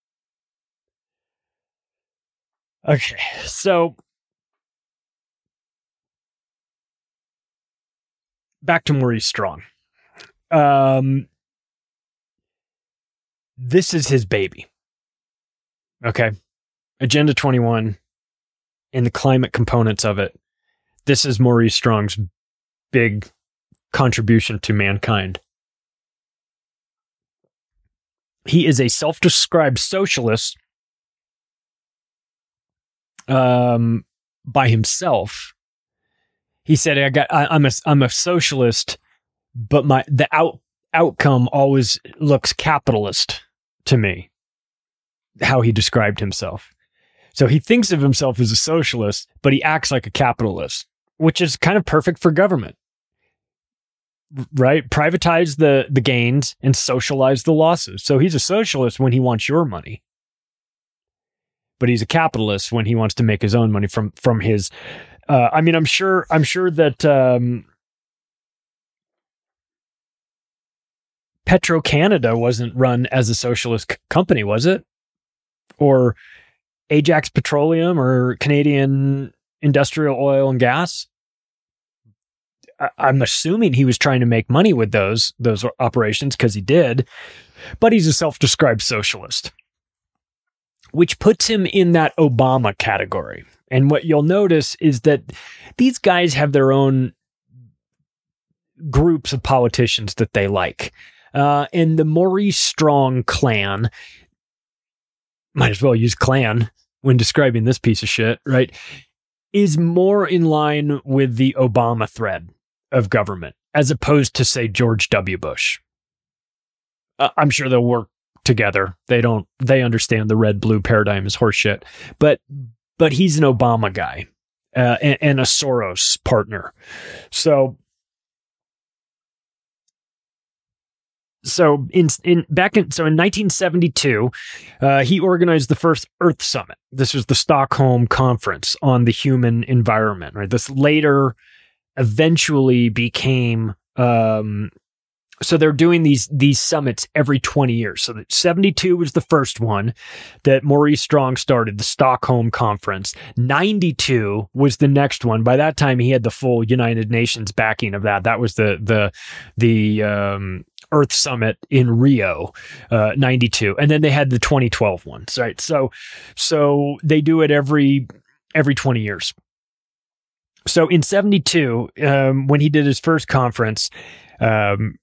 Okay, so back to Maurice Strong. Um, this is his baby. Okay. Agenda twenty-one and the climate components of it. This is Maurice Strong's big contribution to mankind. He is a self-described socialist um, by himself. He said, "I got, I, I'm a, I'm a socialist, but my the out outcome always looks capitalist to me." How he described himself. So he thinks of himself as a socialist, but he acts like a capitalist, which is kind of perfect for government, right? Privatize the, the gains and socialize the losses. So he's a socialist when he wants your money, but he's a capitalist when he wants to make his own money from, from his, uh, I mean, I'm sure, I'm sure that, um, Petro-Canada wasn't run as a socialist c- company, was it? Or Ajax Petroleum or Canadian Industrial Oil and Gas. I- I'm assuming he was trying to make money with those those operations because he did, but he's a self-described socialist, which puts him in that Obama category. And what you'll notice is that these guys have their own groups of politicians that they like. Uh, and the Maurice Strong clan, might as well use clan when describing this piece of shit, right, is more in line with the Obama thread of government, as opposed to, say, George W. Bush. Uh, I'm sure they'll work together. They don't, they understand the red-blue paradigm is horseshit. But, but he's an Obama guy uh, and, and a Soros partner. So, So in in back in so in nineteen seventy-two, uh, he organized the first Earth Summit. This was the Stockholm Conference on the Human Environment. Right. This later eventually became. Um, so they're doing these these summits every twenty years. So that seventy-two was the first one that Maurice Strong started, the Stockholm Conference. ninety-two was the next one. By that time, he had the full United Nations backing of that. That was the the the. Um, Earth Summit in Rio, uh, ninety-two. And then they had the twenty twelve ones, right? So, so they do it every, every twenty years. So in seventy-two, um, when he did his first conference, um,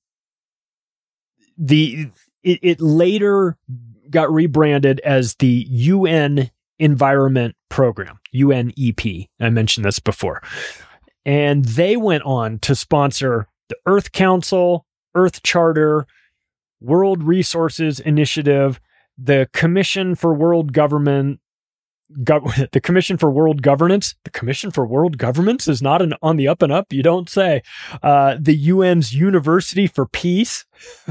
the, it, it later got rebranded as the U N Environment Program, U N E P. I mentioned this before. And they went on to sponsor the Earth Council, Earth Charter, World Resources Initiative, the Commission for World Government, Gov- the Commission for World Governance. The Commission for World Governance is not an, on the up and up, you don't say. Uh, the U N's University for Peace.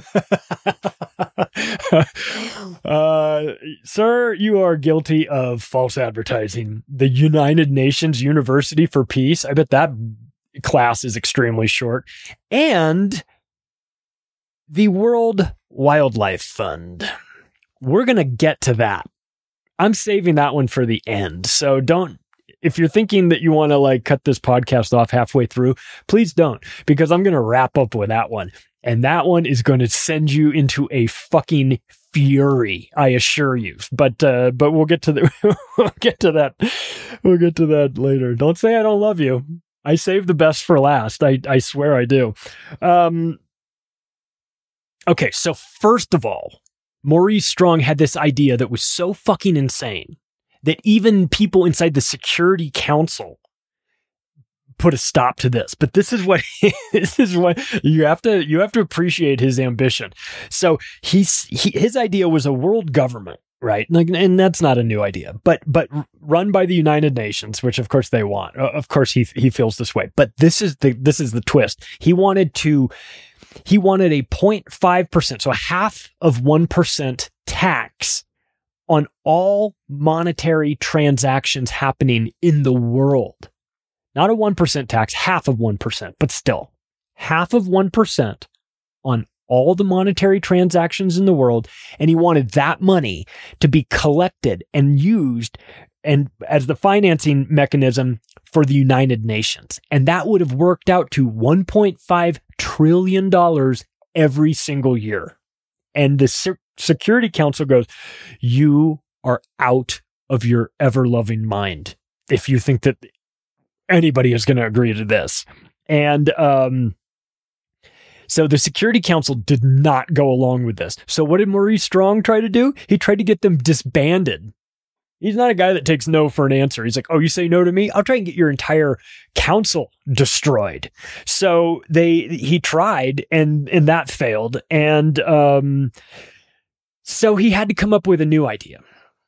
uh, sir, you are guilty of false advertising. The United Nations University for Peace. I bet that class is extremely short. And the World Wildlife Fund. We're going to get to that. I'm saving that one for the end. So don't, if you're thinking that you want to like cut this podcast off halfway through, please don't, because I'm going to wrap up with that one. And that one is going to send you into a fucking fury, I assure you. But, uh, but we'll get to the, we'll get to that. We'll get to that later. Don't say I don't love you. I save the best for last. I, I swear I do. Um, Okay, so first of all, Maurice Strong had this idea that was so fucking insane that even people inside the Security Council put a stop to this. But this is what this is what you have to you have to appreciate his ambition. So he's he, his idea was a world government, right? Like, and that's not a new idea, but but run by the United Nations, which of course they want. Of course he he feels this way. But this is the this is the twist. He wanted to he wanted a zero point five percent, so a half of one percent tax on all monetary transactions happening in the world. Not a one percent tax, half of one percent, but still half of one percent on all the monetary transactions in the world. And he wanted that money to be collected and used and as the financing mechanism for the United Nations. And that would have worked out to one point five trillion dollars every single year. And the Se- Security Council goes, you are out of your ever-loving mind if you think that anybody is going to agree to this. And um, so the Security Council did not go along with this. So what did Maurice Strong try to do? He tried to get them disbanded. He's not a guy that takes no for an answer. He's like, oh, you say no to me? I'll try and get your entire council destroyed. So they he tried, and and that failed. And um, so he had to come up with a new idea.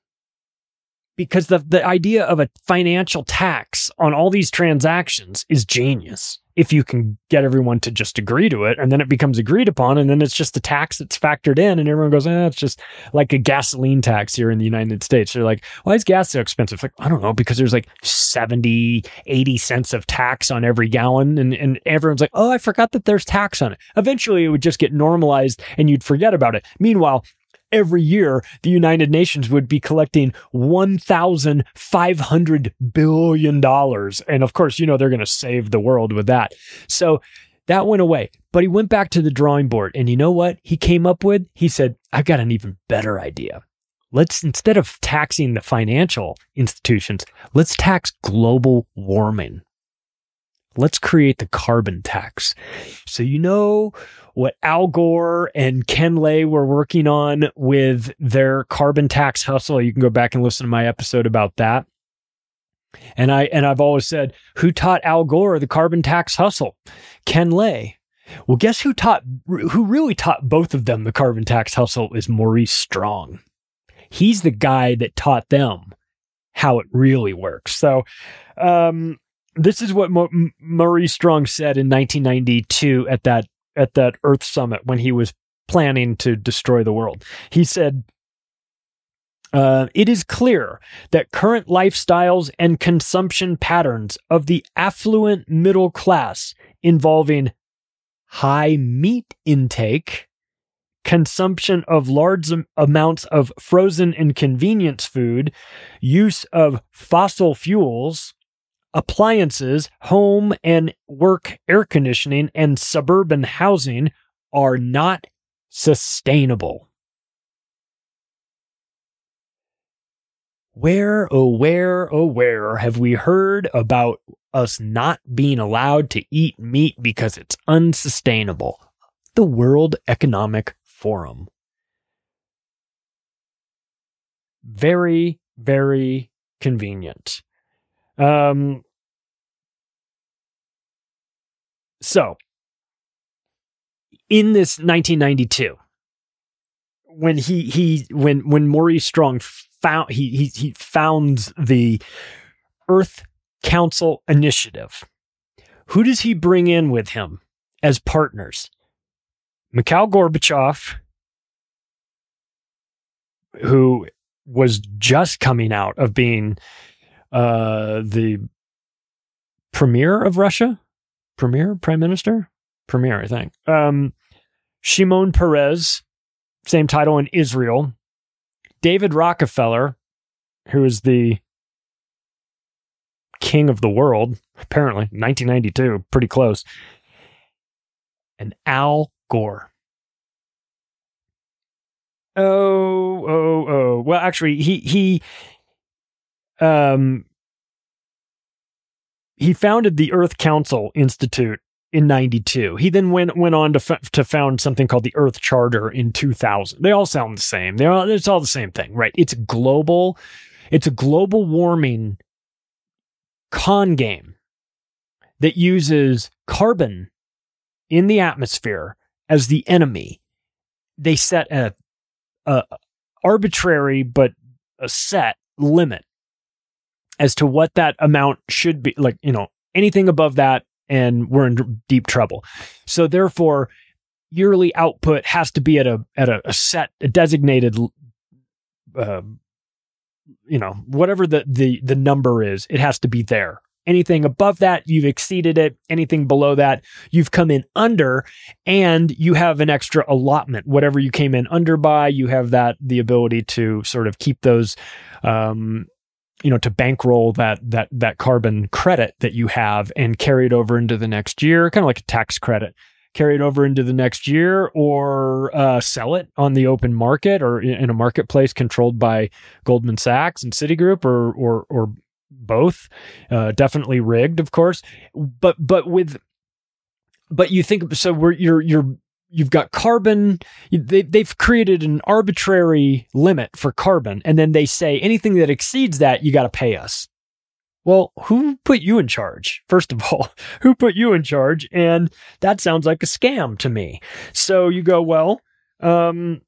Because the, the idea of a financial tax on all these transactions is genius. If you can get everyone to just agree to it, and then it becomes agreed upon, and then it's just a tax that's factored in, and everyone goes, eh, it's just like a gasoline tax here in the United States. They're like, why is gas so expensive? Like, I don't know, because there's like seventy, eighty cents of tax on every gallon, and, and everyone's like, oh, I forgot that there's tax on it. Eventually, it would just get normalized, and you'd forget about it. Meanwhile, every year, the United Nations would be collecting one thousand five hundred billion dollars. And of course, you know, they're going to save the world with that. So that went away. But he went back to the drawing board. And you know what he came up with? He said, I've got an even better idea. Let's, instead of taxing the financial institutions, let's tax global warming. Let's create the carbon tax. So you know what Al Gore and Ken Lay were working on with their carbon tax hustle. You can go back and listen to my episode about that. And I and I've always said, who taught Al Gore the carbon tax hustle? Ken Lay. Well, guess who taught who really taught both of them the carbon tax hustle is Maurice Strong. He's the guy that taught them how it really works. So, um, this is what Mo- Maurice Strong said in nineteen ninety-two at that at that Earth Summit when he was planning to destroy the world. He said, uh, it is clear that current lifestyles and consumption patterns of the affluent middle class involving high meat intake, consumption of large amounts of frozen and convenience food, use of fossil fuels, appliances, home and work air conditioning, and suburban housing are not sustainable. Where, oh, where, oh, where have we heard about us not being allowed to eat meat because it's unsustainable? The World Economic Forum. Very, very convenient. Um, so in this nineteen ninety-two, when he, he, when, when Maurice Strong found, he, he, he founds the Earth Council Initiative, who does he bring in with him as partners? Mikhail Gorbachev, who was just coming out of being Uh, the premier of Russia, premier, prime minister, premier, I think. Um, Shimon Peres, same title in Israel. David Rockefeller, who is the king of the world, apparently, nineteen ninety-two, pretty close. And Al Gore. Oh, oh, oh. Well, actually, he, he, Um, he founded the Earth Council Institute in ninety-two. He then went went on to f- to found something called the Earth Charter in two thousand. They all sound the same. They all it's all the same thing, right? It's global. It's a global warming con game that uses carbon in the atmosphere as the enemy. They set a, a arbitrary but a set limit as to what that amount should be. Like, you know, anything above that, and we're in deep trouble. So therefore, yearly output has to be at a at a, a set, a designated, uh, you know, whatever the, the the number is, it has to be there. Anything above that, you've exceeded it. Anything below that, you've come in under, and you have an extra allotment. Whatever you came in under by, you have that the ability to sort of keep those, um, you know, to bankroll that that that carbon credit that you have and carry it over into the next year, kind of like a tax credit. Carry it over into the next year, or uh, sell it on the open market or in a marketplace controlled by Goldman Sachs and Citigroup, or or or both. Uh, definitely rigged, of course. But but with but you think so. We're you're you're you've got carbon. They they've created an arbitrary limit for carbon, and then they say anything that exceeds that, you got to pay us. Well, who put you in charge? First of all, who put you in charge? And that sounds like a scam to me. So you go, well, um,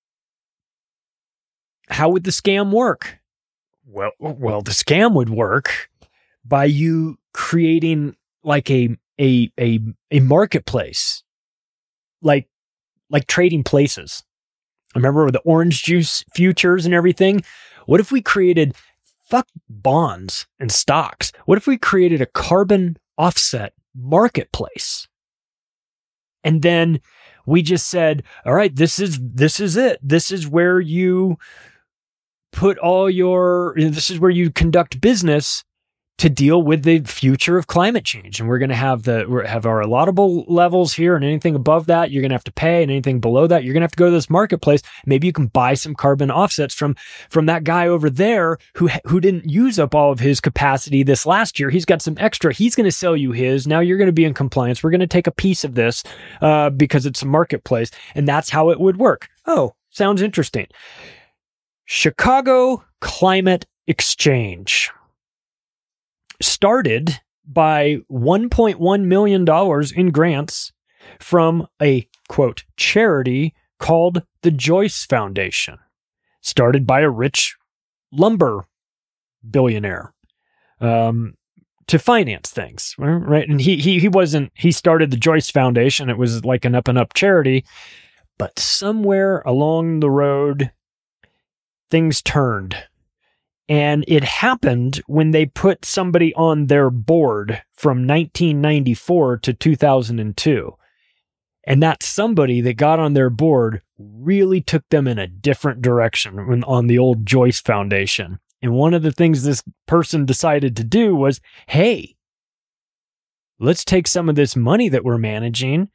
how would the scam work? Well, well, the scam would work by you creating like a a a a marketplace, like like trading places. I remember with the orange juice futures and everything. What if we created Fuck bonds and stocks. What if we created a carbon offset marketplace? And then we just said, all right, this is, this is it. This is where you put all your, this is where you conduct business to deal with the future of climate change. And we're going to have the, we have our allotable levels here, and anything above that, you're going to have to pay, and anything below that, you're going to have to go to this marketplace. Maybe you can buy some carbon offsets from, from that guy over there who, who didn't use up all of his capacity this last year. He's got some extra. He's going to sell you his. Now you're going to be in compliance. We're going to take a piece of this, uh, because it's a marketplace, and that's how it would work. Oh, sounds interesting. Chicago Climate Exchange started by one point one million dollars in grants from a, quote, charity called the Joyce Foundation, started by a rich lumber billionaire, um, to finance things, right? And he, he, he wasn't, he started the Joyce Foundation. It was like an up and up charity, but somewhere along the road, things turned. And it happened when they put somebody on their board from nineteen ninety-four to two thousand two. And that somebody that got on their board really took them in a different direction when on the old Joyce Foundation. And one of the things this person decided to do was, hey, let's take some of this money that we're managing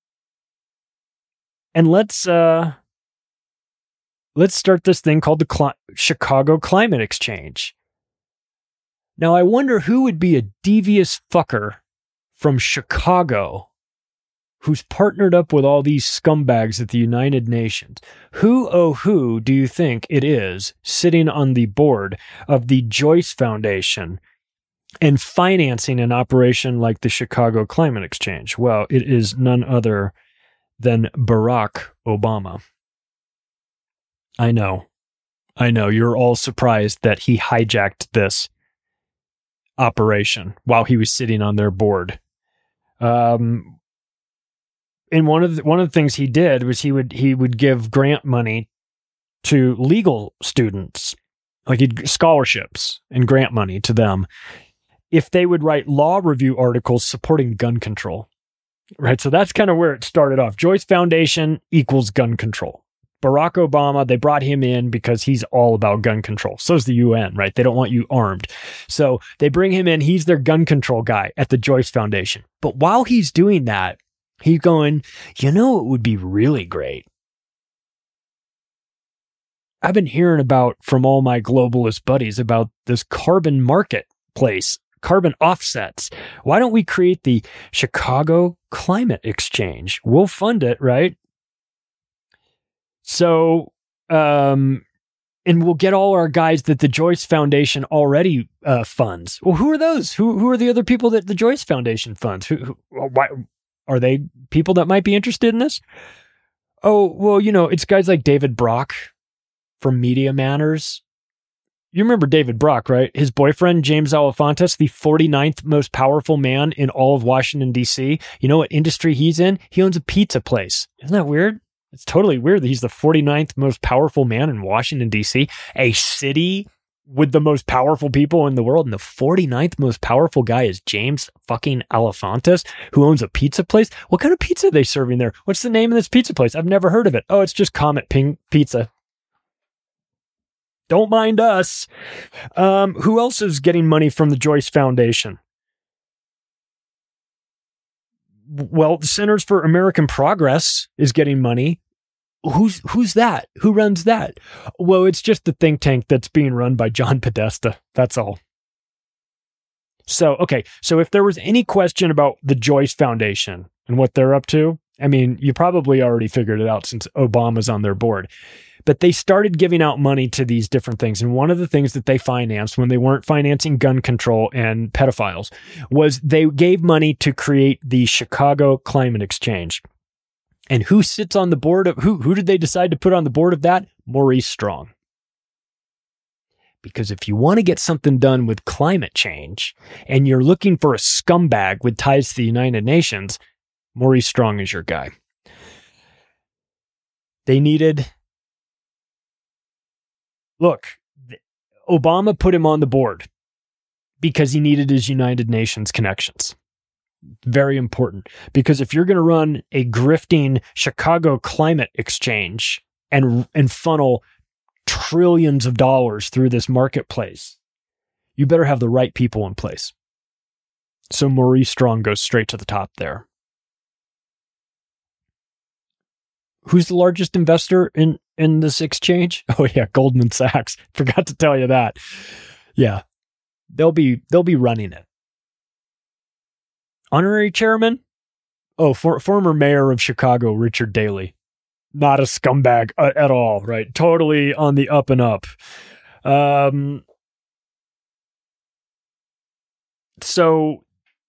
and let's, uh, Let's start this thing called the Cli- Chicago Climate Exchange. Now, I wonder who would be a devious fucker from Chicago who's partnered up with all these scumbags at the United Nations. Who, oh, who do you think it is sitting on the board of the Joyce Foundation and financing an operation like the Chicago Climate Exchange? Well, it is none other than Barack Obama. I know. I know. You're all surprised that he hijacked this operation while he was sitting on their board. Um, and one of the, one of the things he did was he would he would give grant money to legal students, like he'd scholarships and grant money to them, if they would write law review articles supporting gun control. Right. So that's kind of where it started off. Joyce Foundation equals gun control. Barack Obama, they brought him in because he's all about gun control. So is the U N, right? They don't want you armed. So they bring him in. He's their gun control guy at the Joyce Foundation. But while he's doing that, he's going, you know, it would be really great. I've been hearing about from all my globalist buddies about this carbon marketplace, carbon offsets. Why don't we create the Chicago Climate Exchange? We'll fund it, right? So, um, and we'll get all our guys that the Joyce Foundation already uh, funds. Well, who are those? Who who are the other people that the Joyce Foundation funds? Who, who why are they people that might be interested in this? Oh, well, you know, it's guys like David Brock from Media Matters. You remember David Brock, right? His boyfriend, James Alefantis, the forty-ninth most powerful man in all of Washington, D C. You know what industry he's in? He owns a pizza place. Isn't that weird? It's totally weird that he's the forty-ninth most powerful man in Washington, D C, a city with the most powerful people in the world. And the forty-ninth most powerful guy is James fucking Alefantis, who owns a pizza place. What kind of pizza are they serving there? What's the name of this pizza place? I've never heard of it. Oh, it's just Comet Ping Pizza. Don't mind us. Um, who else is getting money from the Joyce Foundation? Well, the Centers for American Progress is getting money. Who's who's that? Who runs that? Well, it's just the think tank that's being run by John Podesta. That's all. So, okay. So if there was any question about the Joyce Foundation and what they're up to, I mean, you probably already figured it out since Obama's on their board. But they started giving out money to these different things. And one of the things that they financed when they weren't financing gun control and pedophiles was they gave money to create the Chicago Climate Exchange. And who sits on the board of, who, who did they decide to put on the board of that? Maurice Strong. Because if you want to get something done with climate change and you're looking for a scumbag with ties to the United Nations, Maurice Strong is your guy. They needed... Look, Obama put him on the board because he needed his United Nations connections. Very important. Because if you're going to run a grifting Chicago Climate Exchange and, and funnel trillions of dollars through this marketplace, you better have the right people in place. So Maurice Strong goes straight to the top there. Who's the largest investor in, in this exchange? Oh yeah, Goldman Sachs. Forgot to tell you that. Yeah. They'll be they'll be running it. Honorary chairman? Oh, for, former mayor of Chicago, Richard Daley. Not a scumbag uh, at all, right? Totally on the up and up. Um so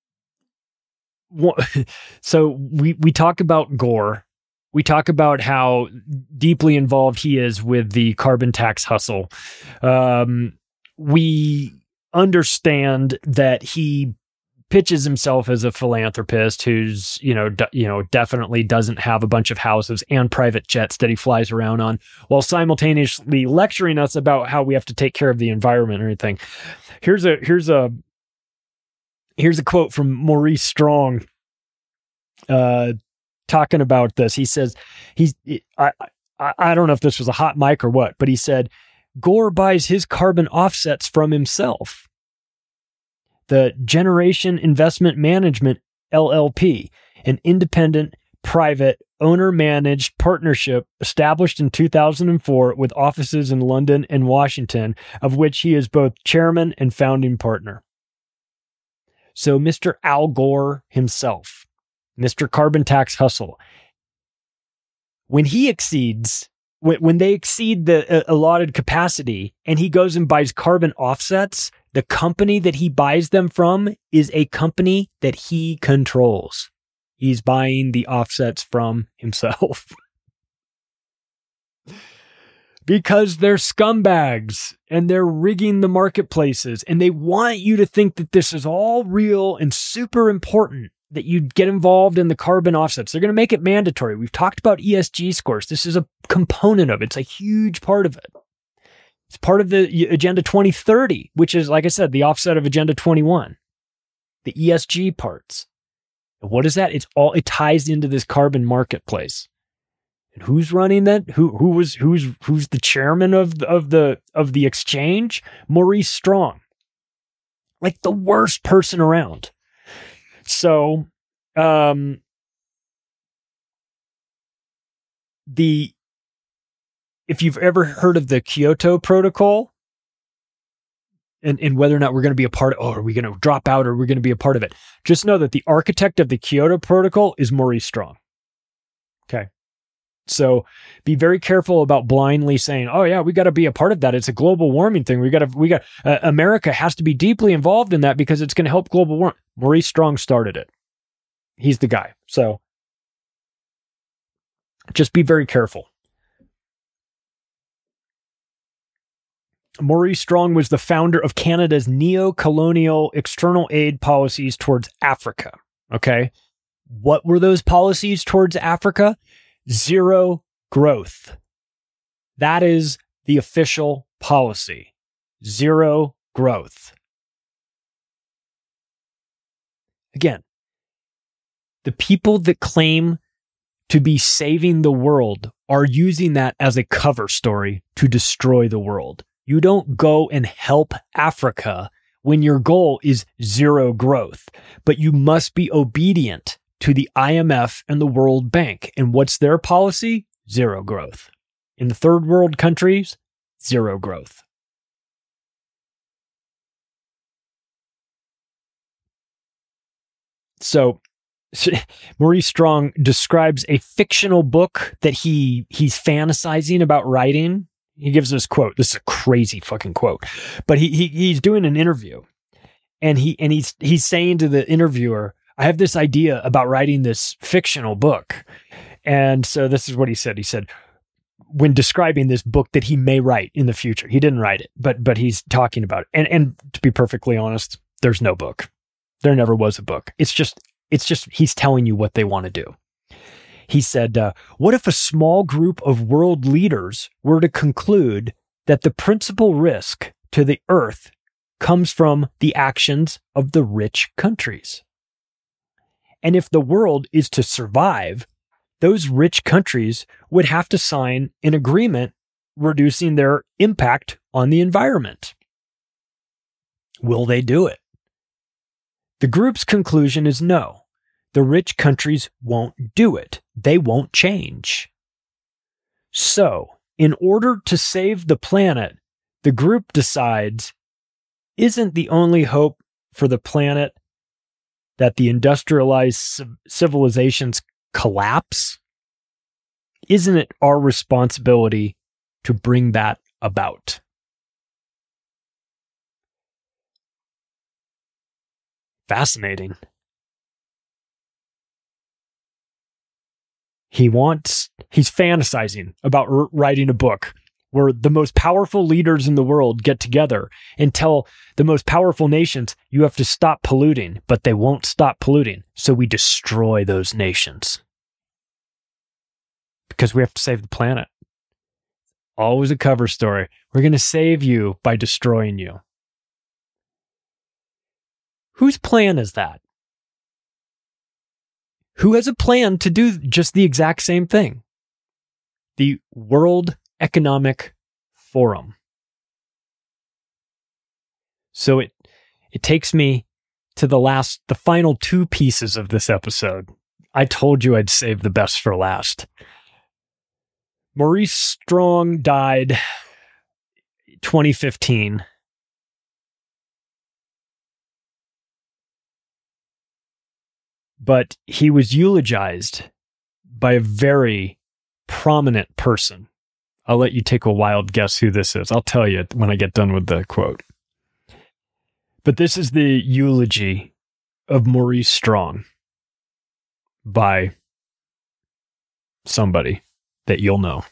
so we we talk about Gore. We talk about how deeply involved he is with the carbon tax hustle. Um, we understand that he pitches himself as a philanthropist who's, you know, d- you know, definitely doesn't have a bunch of houses and private jets that he flies around on, while simultaneously lecturing us about how we have to take care of the environment and everything. Here's a here's a here's a quote from Maurice Strong. Uh, talking about this. He says, he's, I, I, I don't know if this was a hot mic or what, but he said, Gore buys his carbon offsets from himself. The Generation Investment Management L L P, an independent, private, owner-managed partnership established in two thousand four with offices in London and Washington, of which he is both chairman and founding partner. So Mister Al Gore himself, Mister Carbon Tax Hustle, when he exceeds, when, when they exceed the uh, allotted capacity and he goes and buys carbon offsets, the company that he buys them from is a company that he controls. He's buying the offsets from himself. Because they're scumbags and they're rigging the marketplaces and they want you to think that this is all real and super important, that you get involved in the carbon offsets. They're going to make it mandatory. We've talked about E S G scores. This is a component of it. It's a huge part of it. It's part of the Agenda twenty thirty, which is, like I said, the offset of Agenda twenty-one, the E S G parts. And what is that? It's all, it ties into this carbon marketplace. And who's running that? Who who was who's who's the chairman of the, of the of the exchange? Maurice Strong. Like the worst person around. So, um, the, if you've ever heard of the Kyoto Protocol and, and whether or not we're going to be a part of, oh, are we going to drop out or are we going to be a part of it? Just know that the architect of the Kyoto Protocol is Maurice Strong. Okay. So be very careful about blindly saying, oh yeah, we got to be a part of that. It's a global warming thing. We got to, we got, uh, America has to be deeply involved in that because it's going to help global warming. Maurice Strong started it. He's the guy. So just be very careful. Maurice Strong was the founder of Canada's neo-colonial external aid policies towards Africa. Okay. What were those policies towards Africa? Zero growth. That is the official policy. Zero growth. Again, the people that claim to be saving the world are using that as a cover story to destroy the world. You don't go and help Africa when your goal is zero growth, but you must be obedient to the I M F and the World Bank. And what's their policy? Zero growth. In the third world countries, zero growth. So, Maurice Strong describes a fictional book that he he's fantasizing about writing. He gives this quote. This is a crazy fucking quote, but he, he he's doing an interview, and he and he's he's saying to the interviewer, "I have this idea about writing this fictional book," and so this is what he said. He said, when describing this book that he may write in the future, he didn't write it, but but he's talking about it. And and to be perfectly honest, there's no book. There never was a book. It's just it's just he's telling you what they want to do. He said, uh, what if a small group of world leaders were to conclude that the principal risk to the earth comes from the actions of the rich countries? And if the world is to survive, those rich countries would have to sign an agreement reducing their impact on the environment. Will they do it? The group's conclusion is no. The rich countries won't do it. They won't change. So, in order to save the planet, the group decides, isn't the only hope for the planet that the industrialized civilizations collapse? Isn't it our responsibility to bring that about? Fascinating. He wants, he's fantasizing about r- writing a book where the most powerful leaders in the world get together and tell the most powerful nations, you have to stop polluting, but they won't stop polluting. So we destroy those nations because we have to save the planet. Always a cover story. We're going to save you by destroying you. Whose plan is that? Who has a plan to do just the exact same thing? The World Economic Forum. So it it takes me to the last, the final two pieces of this episode. I told you I'd save the best for last. Maurice Strong died twenty fifteen. But he was eulogized by a very prominent person. I'll let you take a wild guess who this is. I'll tell you when I get done with the quote. But this is the eulogy of Maurice Strong by somebody that you'll know.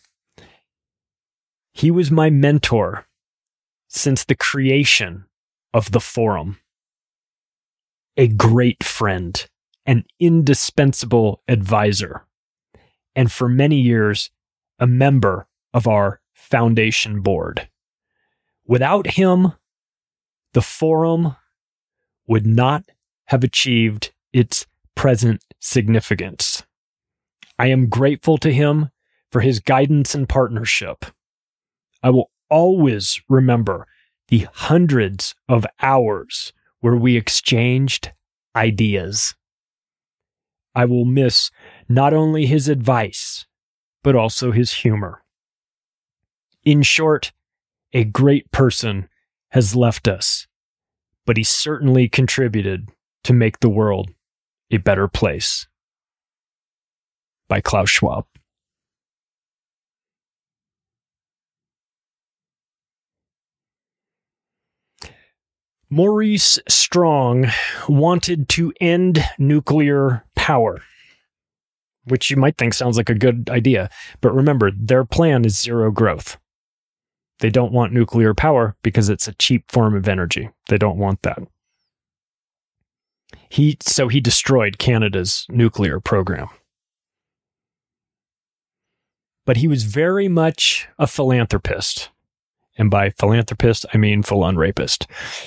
He was my mentor since the creation of the forum. A great friend. An indispensable advisor, and for many years, a member of our foundation board. Without him, the forum would not have achieved its present significance. I am grateful to him for his guidance and partnership. I will always remember the hundreds of hours where we exchanged ideas. I will miss not only his advice, but also his humor. In short, a great person has left us, but he certainly contributed to make the world a better place. By Klaus Schwab. Maurice Strong wanted to end nuclear power, which you might think sounds like a good idea. But remember, their plan is zero growth. They don't want nuclear power because it's a cheap form of energy. They don't want that. He so he destroyed Canada's nuclear program. But he was very much a philanthropist. And by philanthropist, I mean full-on rapist.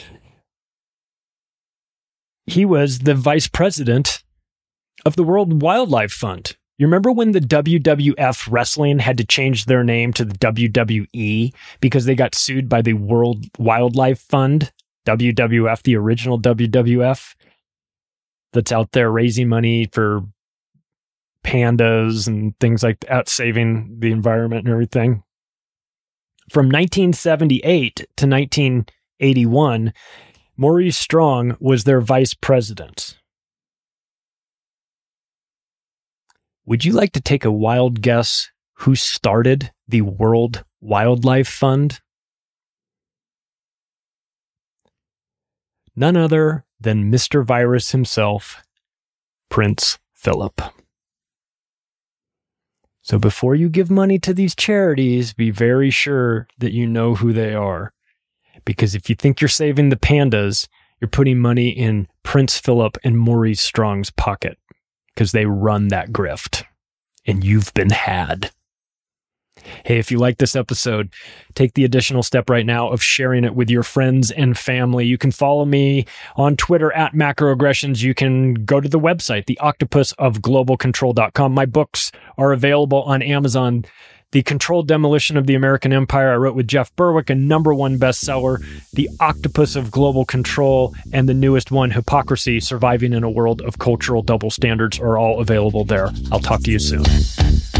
He was the vice president of the World Wildlife Fund. You remember when the W W F wrestling had to change their name to the W W E because they got sued by the World Wildlife Fund? W W F, the original W W F, that's out there raising money for pandas and things like that, saving the environment and everything. From nineteen seventy-eight to nineteen eighty-one, Maurice Strong was their vice president. Would you like to take a wild guess who started the World Wildlife Fund? None other than Mister Virus himself, Prince Philip. So before you give money to these charities, be very sure that you know who they are. Because if you think you're saving the pandas, you're putting money in Prince Philip and Maurice Strong's pocket. Because they run that grift. And you've been had. Hey, if you like this episode, take the additional step right now of sharing it with your friends and family. You can follow me on Twitter at Macroaggressions. You can go to the website, the octopus of global control dot com. My books are available on Amazon. The Controlled Demolition of the American Empire, I wrote with Jeff Berwick, a number one bestseller. The Octopus of Global Control, and the newest one, Hypocrisy, Surviving in a World of Cultural Double Standards, are all available there. I'll talk to you soon.